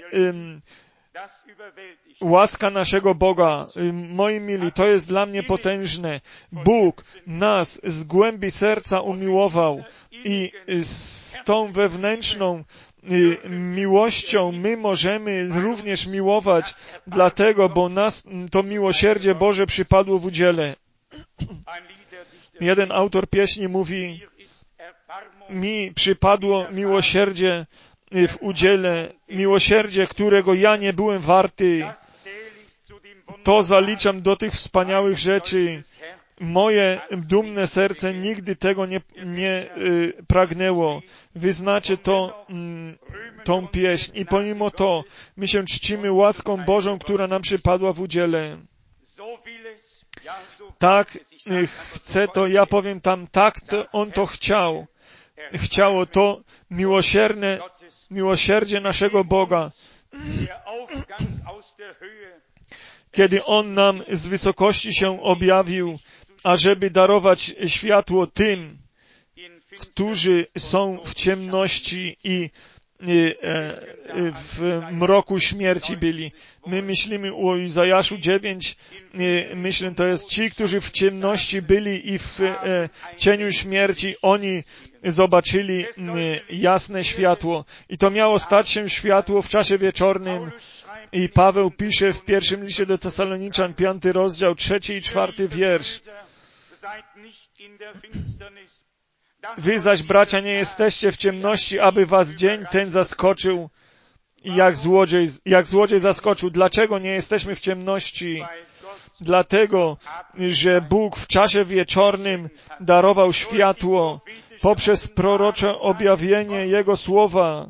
łaska naszego Boga. Moi mili, to jest dla mnie potężne. Bóg nas z głębi serca umiłował i z tą wewnętrzną miłością my możemy również miłować, dlatego, bo nas to miłosierdzie Boże przypadło w udziale. Jeden autor pieśni mówi, mi przypadło miłosierdzie w udziale, miłosierdzie, którego ja nie byłem warty. To zaliczam do tych wspaniałych rzeczy. Moje dumne serce nigdy tego nie pragnęło. Wy znacie tą pieśń i pomimo to my się czcimy łaską Bożą, która nam przypadła w udziale. Tak chce to, ja powiem tam, tak to On to chciał. Chciało to miłosierdzie naszego Boga. Kiedy On nam z wysokości się objawił, ażeby darować światło tym, którzy są w ciemności i w mroku śmierci byli. My myślimy o Izajaszu 9, myślę, to jest ci, którzy w ciemności byli i w cieniu śmierci, oni zobaczyli jasne światło. I to miało stać się światło w czasie wieczornym. I Paweł pisze w pierwszym liście do Tesaloniczan, 5 rozdział, 3 i 4 wiersz. Wy zaś, bracia, nie jesteście w ciemności, aby was dzień ten zaskoczył, jak złodziej zaskoczył. Dlaczego nie jesteśmy w ciemności? Dlatego, że Bóg w czasie wieczornym darował światło poprzez prorocze objawienie Jego słowa.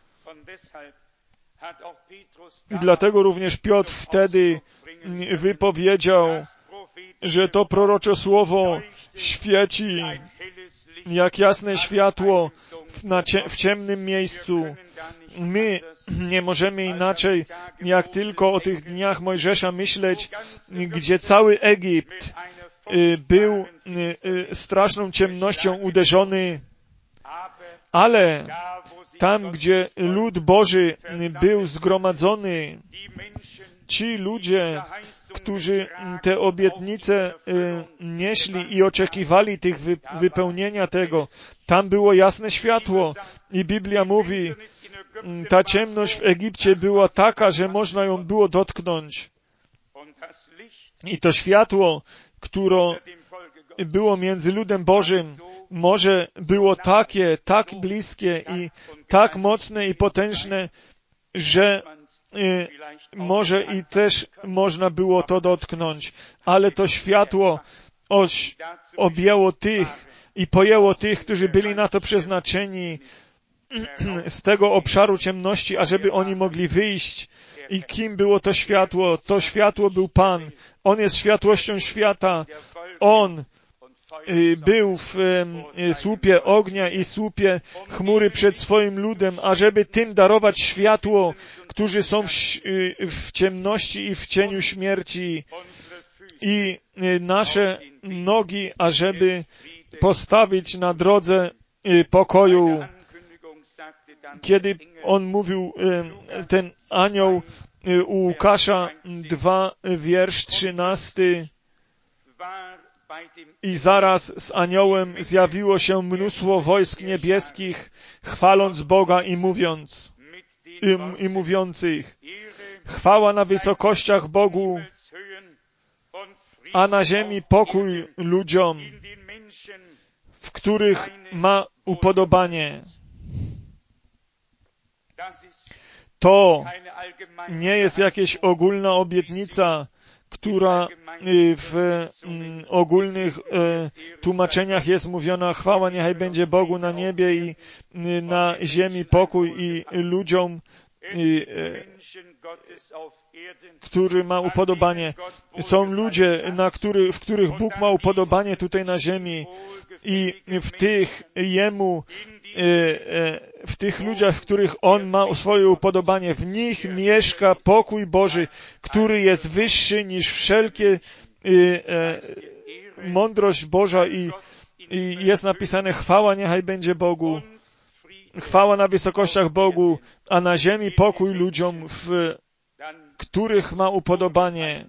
I dlatego również Piotr wtedy wypowiedział, że to prorocze słowo świeci jak jasne światło w ciemnym miejscu. My nie możemy inaczej, jak tylko o tych dniach Mojżesza myśleć, gdzie cały Egipt był straszną ciemnością uderzony, ale tam, gdzie lud Boży był zgromadzony, ci ludzie, którzy te obietnice nieśli i oczekiwali tych wypełnienia tego, tam było jasne światło. I Biblia mówi, ta ciemność w Egipcie była taka, że można ją było dotknąć. I to światło, które było między ludem Bożym, może było takie, tak bliskie i tak mocne i potężne, że może i też można było to dotknąć, ale to światło objęło tych i pojęło tych, którzy byli na to przeznaczeni z tego obszaru ciemności, ażeby oni mogli wyjść. I kim było to światło? To światło był Pan. On jest światłością świata. On był w słupie ognia i słupie chmury przed swoim ludem, ażeby tym darować światło, którzy są w ciemności i w cieniu śmierci, i nasze nogi, ażeby postawić na drodze pokoju. Kiedy on mówił, ten anioł u Łukasza 2, wiersz 13, i zaraz z aniołem zjawiło się mnóstwo wojsk niebieskich, chwaląc Boga i mówiących, chwała na wysokościach Bogu, a na ziemi pokój ludziom, w których ma upodobanie. To nie jest jakaś ogólna obietnica, która w ogólnych tłumaczeniach jest mówiona, chwała niechaj będzie Bogu na niebie i na ziemi pokój i ludziom który ma upodobanie. Są ludzie, w których Bóg ma upodobanie tutaj na ziemi i w tych ludziach, w których On ma swoje upodobanie, w nich mieszka pokój Boży, który jest wyższy niż wszelkie mądrość Boża i jest napisane: chwała niechaj będzie Bogu, chwała na wysokościach Bogu, a na ziemi pokój ludziom, w których ma upodobanie.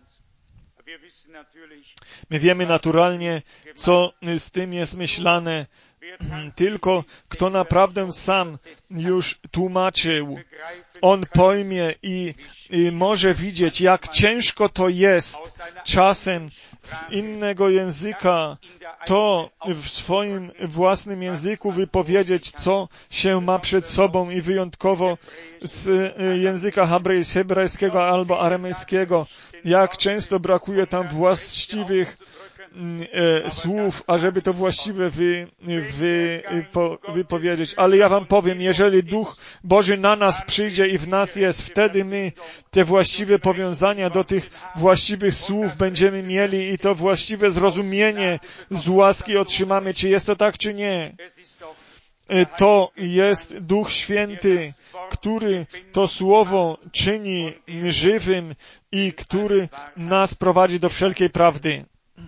My wiemy naturalnie, co z tym jest myślane. Tylko kto naprawdę sam już tłumaczył, on pojmie i może widzieć, jak ciężko to jest czasem z innego języka to w swoim własnym języku wypowiedzieć, co się ma przed sobą, i wyjątkowo z języka hebrajskiego albo aramejskiego, jak często brakuje tam właściwych słów, ażeby to właściwe wypowiedzieć. Ale ja wam powiem, jeżeli Duch Boży na nas przyjdzie i w nas jest, wtedy my te właściwe powiązania do tych właściwych słów będziemy mieli i to właściwe zrozumienie z łaski otrzymamy, czy jest to tak, czy nie. To jest Duch Święty, który to Słowo czyni żywym i który nas prowadzi do wszelkiej prawdy.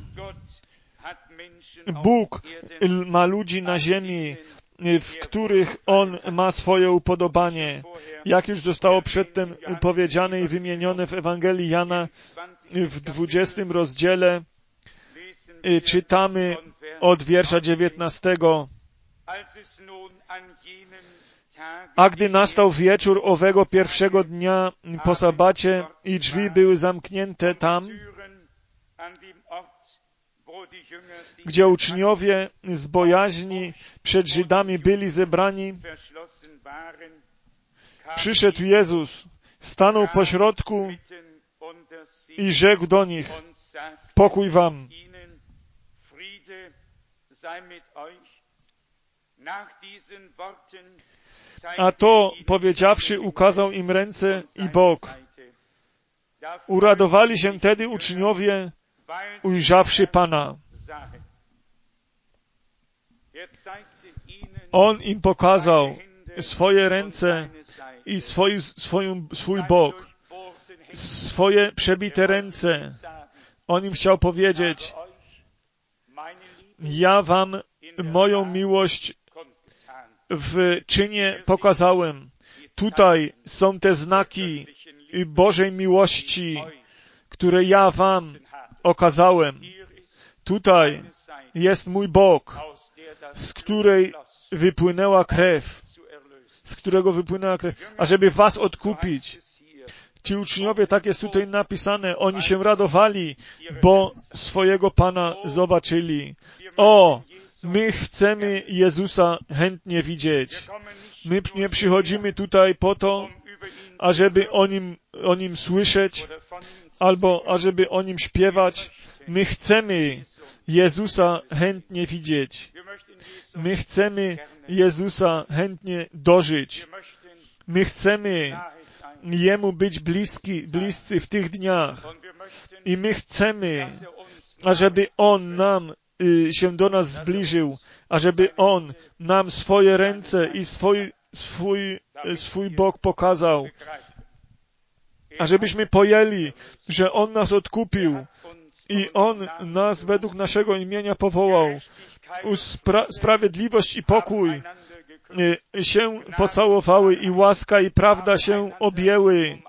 Bóg ma ludzi na ziemi, w których On ma swoje upodobanie. Jak już zostało przedtem powiedziane i wymienione w Ewangelii Jana w 20 rozdziale, czytamy od wiersza 19. A gdy nastał wieczór owego pierwszego dnia po sabacie i drzwi były zamknięte tam, gdzie uczniowie z bojaźni przed Żydami byli zebrani, przyszedł Jezus, stanął pośrodku i rzekł do nich: pokój wam. A to powiedziawszy, ukazał im ręce i bok. Uradowali się tedy uczniowie, ujrzawszy Pana. On im pokazał swoje ręce i swój bok, swoje przebite ręce. On im chciał powiedzieć: ja wam moją miłość w czynie pokazałem. Tutaj są te znaki Bożej miłości, które ja wam okazałem. Tutaj jest mój bok, z którego wypłynęła krew, ażeby was odkupić. Ci uczniowie, tak jest tutaj napisane, oni się radowali, bo swojego Pana zobaczyli. O, my chcemy Jezusa chętnie widzieć. My nie przychodzimy tutaj po to, ażeby o Nim słyszeć, albo ażeby o Nim śpiewać. My chcemy Jezusa chętnie widzieć. My chcemy Jezusa chętnie dożyć. My chcemy Jemu być bliscy w tych dniach. I my chcemy, ażeby On się do nas zbliżył, ażeby On nam swoje ręce i swój bok pokazał, ażebyśmy pojęli, że On nas odkupił i On nas według naszego imienia powołał. Sprawiedliwość i pokój się pocałowały i łaska i prawda się objęły.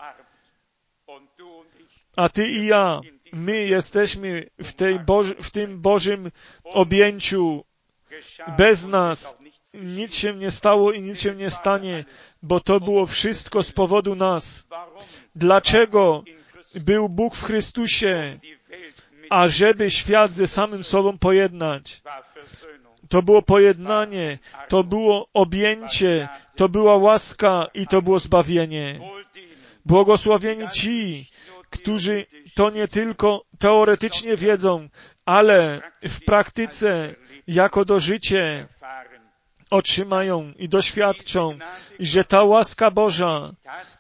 A Ty i ja, my jesteśmy w tym Bożym objęciu. Bez nas nic się nie stało i nic się nie stanie, bo to było wszystko z powodu nas. Dlaczego był Bóg w Chrystusie? Ażeby świat ze samym sobą pojednać. To było pojednanie, to było objęcie, to była łaska i to było zbawienie. Błogosławieni ci, którzy to nie tylko teoretycznie wiedzą, ale w praktyce jako dożycie otrzymają i doświadczą, że ta łaska Boża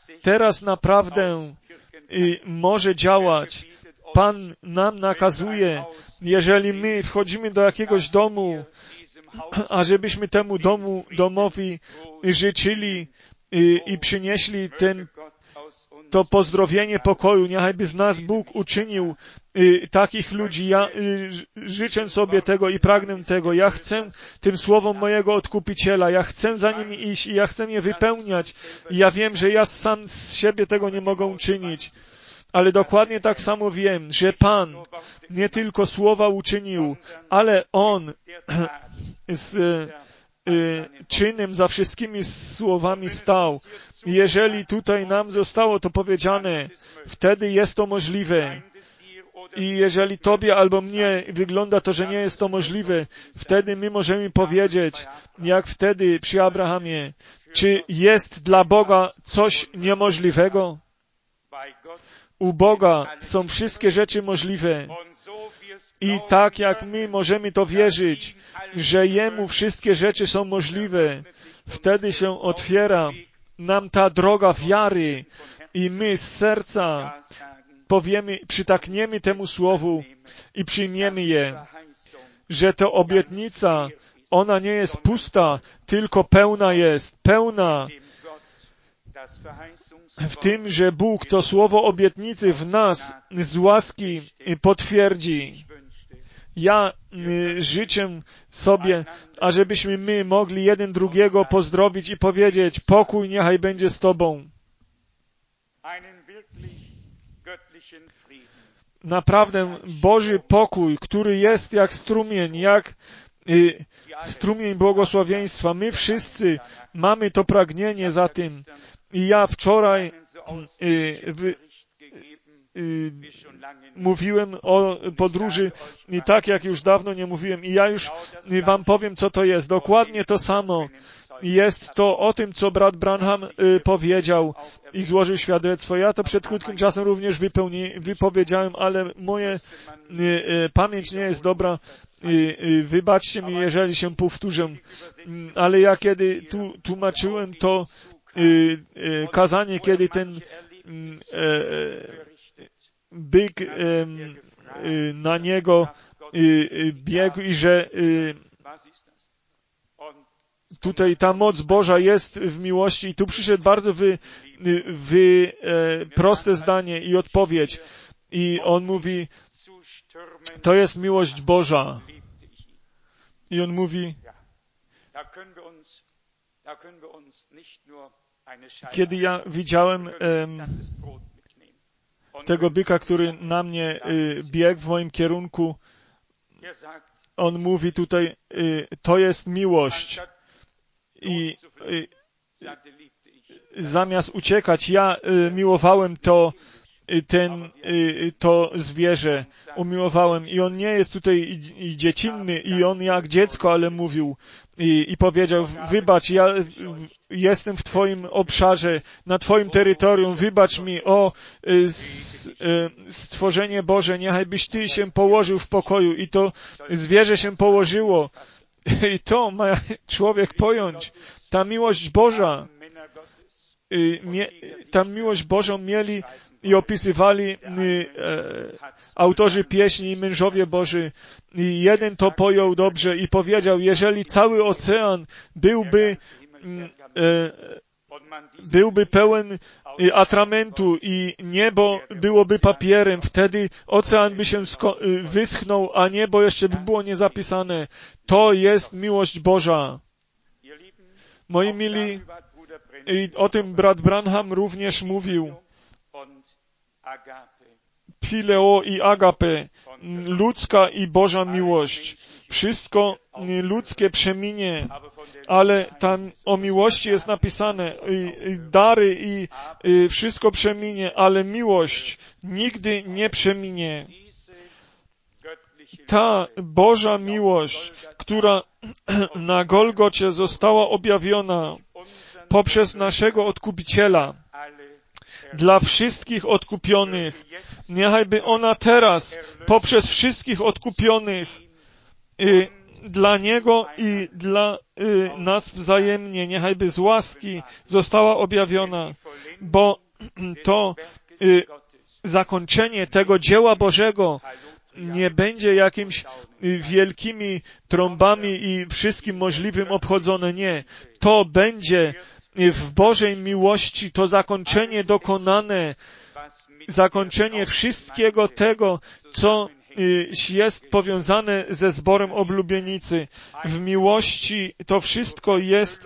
teraz naprawdę może działać. Pan nam nakazuje, jeżeli my wchodzimy do jakiegoś domu, ażebyśmy temu domowi życzyli i przynieśli to pozdrowienie pokoju. Niechajby z nas Bóg uczynił takich ludzi. Ja życzę sobie tego i pragnę tego. Ja chcę tym słowom mojego Odkupiciela. Ja chcę za nimi iść i ja chcę je wypełniać. I ja wiem, że ja sam z siebie tego nie mogę uczynić. Ale dokładnie tak samo wiem, że Pan nie tylko słowa uczynił, ale On z czynem za wszystkimi słowami stał. Jeżeli tutaj nam zostało to powiedziane, wtedy jest to możliwe. I jeżeli Tobie albo mnie wygląda to, że nie jest to możliwe, wtedy my możemy powiedzieć, jak wtedy przy Abrahamie, czy jest dla Boga coś niemożliwego? U Boga są wszystkie rzeczy możliwe. I tak jak my możemy to wierzyć, że Jemu wszystkie rzeczy są możliwe, wtedy się otwiera nam ta droga wiary i my z serca powiemy, przytakniemy temu słowu i przyjmiemy je, że to obietnica, ona nie jest pusta, tylko pełna jest, pełna w tym, że Bóg to słowo obietnicy w nas z łaski potwierdzi. Ja życzę sobie, ażebyśmy my mogli jeden drugiego pozdrowić i powiedzieć, pokój niechaj będzie z Tobą. Naprawdę Boży pokój, który jest jak strumień, jak strumień błogosławieństwa. My wszyscy mamy to pragnienie za tym. I ja wczoraj mówiłem o podróży i tak jak już dawno nie mówiłem. I ja już wam powiem, co to jest. Dokładnie to samo. Jest to o tym, co brat Branham powiedział i złożył świadectwo. Ja to przed krótkim czasem również wypowiedziałem, ale moja pamięć nie jest dobra. Wybaczcie mi, jeżeli się powtórzę. Ale ja kiedy tłumaczyłem to kazanie, kiedy ten byk na niego biegł i że tutaj ta moc Boża jest w miłości i tu przyszedł bardzo proste zdanie i odpowiedź. I on mówi, to jest miłość Boża. I on mówi, kiedy ja widziałem tego byka, który na mnie biegł w moim kierunku, on mówi tutaj, to jest miłość. I zamiast uciekać, ja miłowałem to zwierzę, umiłowałem. I on nie jest tutaj dziecinny i on jak dziecko, ale mówił i powiedział, wybacz, ja jestem w Twoim obszarze, na Twoim terytorium, wybacz mi, stworzenie Boże, niechaj byś Ty się położył w pokoju. I to zwierzę się położyło. I to ma człowiek pojąć. Ta miłość Boża, ta miłość Bożą mieli i opisywali autorzy pieśni i mężowie Boży. I jeden to pojął dobrze i powiedział, jeżeli cały ocean byłby pełen atramentu i niebo byłoby papierem, wtedy ocean by się wyschnął, a niebo jeszcze by było niezapisane. To jest miłość Boża. Moi mili, i o tym brat Branham również mówił. Phileo i agape, ludzka i Boża miłość. Wszystko ludzkie przeminie, ale tam o miłości jest napisane, dary i wszystko przeminie, ale miłość nigdy nie przeminie. Ta Boża miłość, która na Golgocie została objawiona poprzez naszego Odkupiciela, dla wszystkich odkupionych, niechajby ona teraz poprzez wszystkich odkupionych dla Niego i dla nas wzajemnie, niechajby z łaski została objawiona, bo to zakończenie tego dzieła Bożego nie będzie jakimiś wielkimi trąbami i wszystkim możliwym obchodzone. Nie. To będzie w Bożej miłości to zakończenie dokonane, zakończenie wszystkiego tego, co jest powiązane ze zborem oblubienicy. W miłości to wszystko jest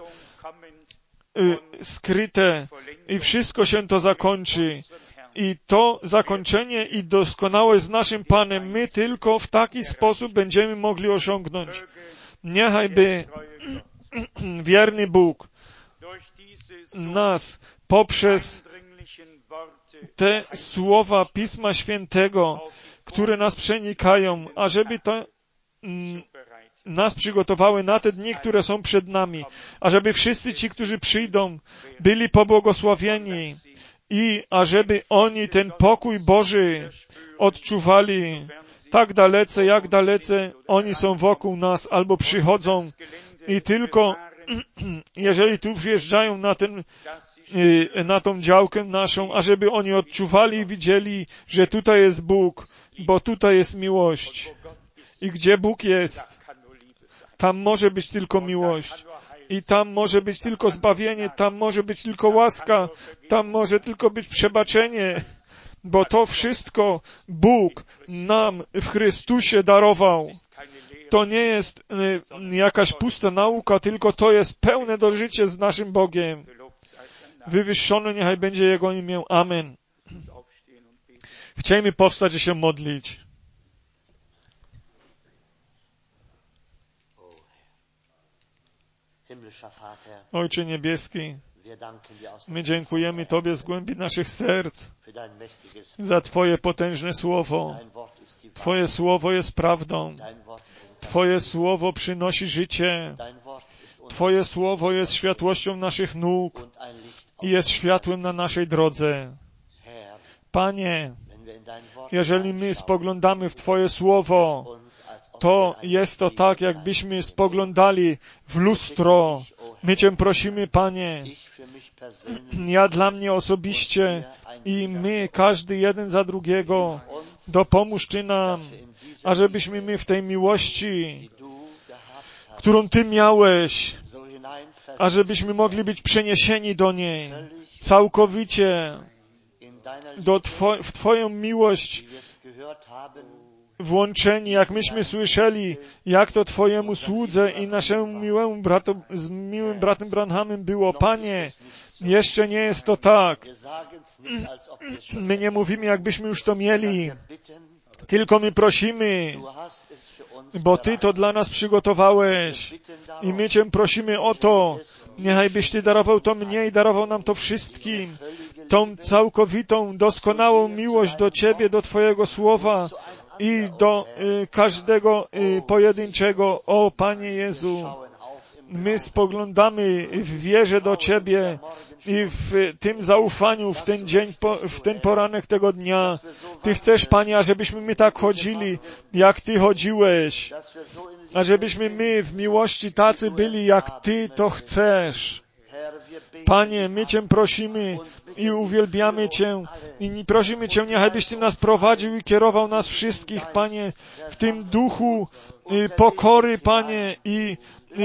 skryte i wszystko się to zakończy. I to zakończenie i doskonałość z naszym Panem my tylko w taki sposób będziemy mogli osiągnąć. Niechajby wierny Bóg nas poprzez te słowa Pisma Świętego, które nas przenikają, ażeby to nas przygotowały na te dni, które są przed nami, ażeby wszyscy ci, którzy przyjdą, byli pobłogosławieni i ażeby oni ten pokój Boży odczuwali tak dalece, jak dalece oni są wokół nas albo przychodzą i tylko jeżeli tu wjeżdżają na tą działkę naszą, ażeby oni odczuwali i widzieli, że tutaj jest Bóg, bo tutaj jest miłość. I gdzie Bóg jest, tam może być tylko miłość. I tam może być tylko zbawienie, tam może być tylko łaska, tam może tylko być przebaczenie, bo to wszystko Bóg nam w Chrystusie darował. To nie jest jakaś pusta nauka, tylko to jest pełne dożycie z naszym Bogiem. Wywyższone niechaj będzie Jego imię. Amen. Chciejmy powstać i się modlić. Ojcze Niebieski, my dziękujemy Tobie z głębi naszych serc za Twoje potężne Słowo. Twoje Słowo jest prawdą. Twoje Słowo przynosi życie. Twoje Słowo jest światłością naszych nóg i jest światłem na naszej drodze. Panie, jeżeli my spoglądamy w Twoje Słowo, to jest to tak, jakbyśmy spoglądali w lustro. My Cię prosimy, Panie, ja dla mnie osobiście i my, każdy jeden za drugiego, dopomóż Ty nam, ażebyśmy my w tej miłości, którą Ty miałeś, ażebyśmy mogli być przeniesieni do niej całkowicie, w Twoją miłość włączeni, jak myśmy słyszeli, jak to Twojemu słudze i naszemu miłym bratem Branhamem było. Panie, jeszcze nie jest to tak. My nie mówimy, jakbyśmy już to mieli, tylko my prosimy, bo Ty to dla nas przygotowałeś i my Cię prosimy o to, niechajbyś Ty darował to mnie i darował nam to wszystkim, tą całkowitą, doskonałą miłość do Ciebie, do Twojego Słowa i do każdego pojedynczego. O Panie Jezu, my spoglądamy w wierze do Ciebie i w tym zaufaniu, w ten dzień, w ten poranek tego dnia. Ty chcesz, Panie, ażebyśmy my tak chodzili, jak Ty chodziłeś, ażebyśmy my w miłości tacy byli, jak Ty to chcesz. Panie, my Cię prosimy i uwielbiamy Cię i prosimy Cię, niechajbyś Ty nas prowadził i kierował nas wszystkich, Panie, w tym duchu pokory, Panie, i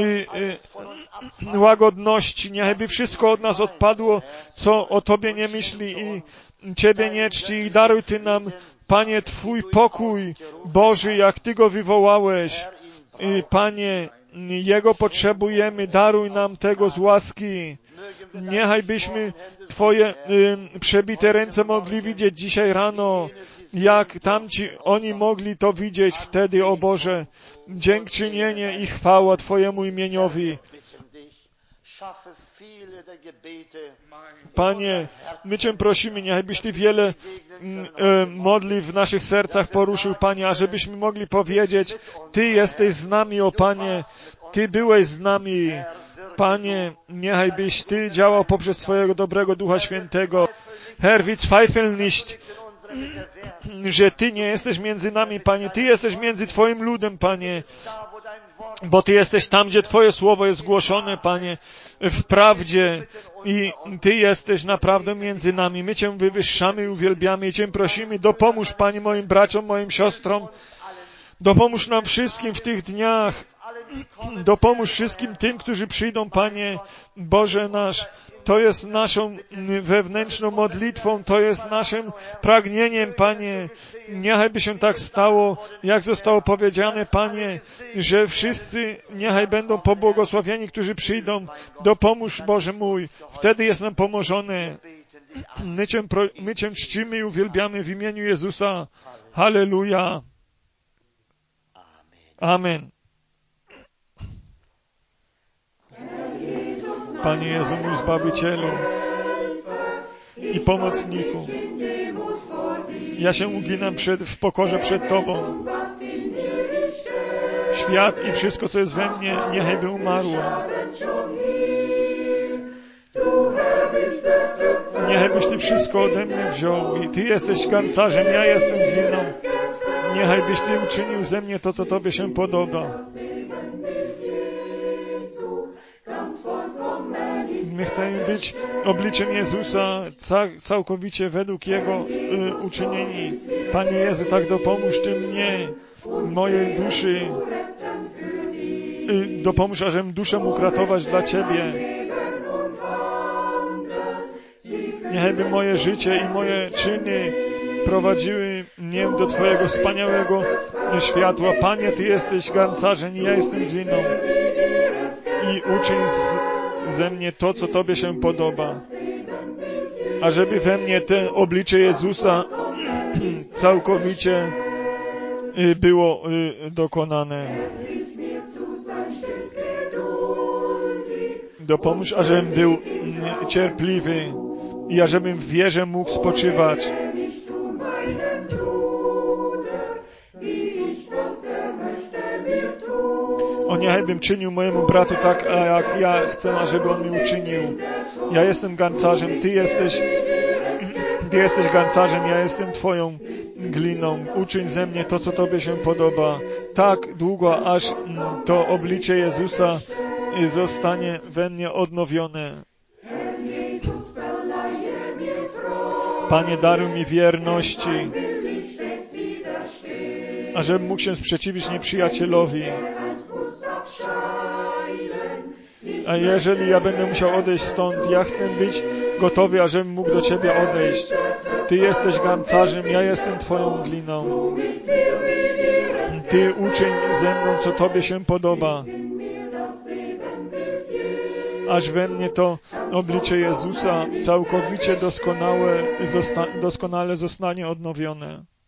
łagodności. Niechajby wszystko od nas odpadło, co o Tobie nie myśli i Ciebie nie czci i daruj Ty nam, Panie, Twój pokój Boży, jak Ty go wywołałeś. Panie, Jego potrzebujemy, daruj nam tego z łaski. Niechajbyśmy Twoje przebite ręce mogli widzieć dzisiaj rano, jak tamci oni mogli to widzieć wtedy, o Boże. Dziękczynienie i chwała Twojemu imieniowi. Panie, my Cię prosimy, niechajbyś Ty wiele modli w naszych sercach poruszył, Panie, ażebyśmy mogli powiedzieć, Ty jesteś z nami, o Panie, Ty byłeś z nami. Panie, niechajbyś Ty działał poprzez Twojego dobrego Ducha Świętego. Herr, wir zweifeln nicht, że Ty nie jesteś między nami, Panie. Ty jesteś między Twoim ludem, Panie. bo Ty jesteś tam, gdzie Twoje słowo jest głoszone, Panie, w prawdzie i Ty jesteś naprawdę między nami. My Cię wywyższamy i uwielbiamy i Cię prosimy, dopomóż, Panie, moim braciom, moim siostrom, dopomóż nam wszystkim w tych dniach, dopomóż wszystkim tym, którzy przyjdą, Panie Boże nasz. To jest naszą wewnętrzną modlitwą, to jest naszym pragnieniem, Panie. Niechaj się tak stało, jak zostało powiedziane, Panie, że wszyscy niechaj będą pobłogosławieni, którzy przyjdą. Dopomóż, Boże mój, wtedy jest nam pomożone. My Cię czcimy i uwielbiamy w imieniu Jezusa. Halleluja. Amen. Panie Jezu, mój Zbawicielu i Pomocniku, ja się uginam w pokorze przed Tobą. Świat i wszystko, co jest we mnie, niechaj by umarło. Niechaj byś Ty wszystko ode mnie wziął i Ty jesteś garncarzem, ja jestem gliną. Niechaj byś Ty uczynił ze mnie to, co Tobie się podoba. My chcemy być obliczem Jezusa całkowicie według Jego uczynieni. Panie Jezu, tak dopomóż Ty mnie, mojej duszy. Dopomóż, ażem duszę mógł ratować dla Ciebie. Niechaj by moje życie i moje czyny prowadziły mnie do Twojego wspaniałego światła. Panie, Ty jesteś garncarzem i ja jestem gliną. I uczyń ze mnie to, co Tobie się podoba. Ażeby we mnie to oblicze Jezusa całkowicie było dokonane. Dopomóż, ażebym był cierpliwy i ażebym w wierze mógł spoczywać. O, niechaj bym czynił mojemu bratu tak, jak ja chcę, ażeby on mi uczynił. Ja jestem garncarzem, Ty jesteś garncarzem, ja jestem Twoją gliną. Uczyń ze mnie to, co Tobie się podoba. Tak długo, aż to oblicze Jezusa zostanie we mnie odnowione. Panie, daruj mi wierności, ażebym mógł się sprzeciwić nieprzyjacielowi. A jeżeli ja będę musiał odejść stąd, ja chcę być gotowy, ażebym mógł do Ciebie odejść. Ty jesteś garncarzem, ja jestem Twoją gliną. Ty uczyń ze mną, co Tobie się podoba. Aż we mnie to oblicze Jezusa całkowicie doskonale zostanie odnowione.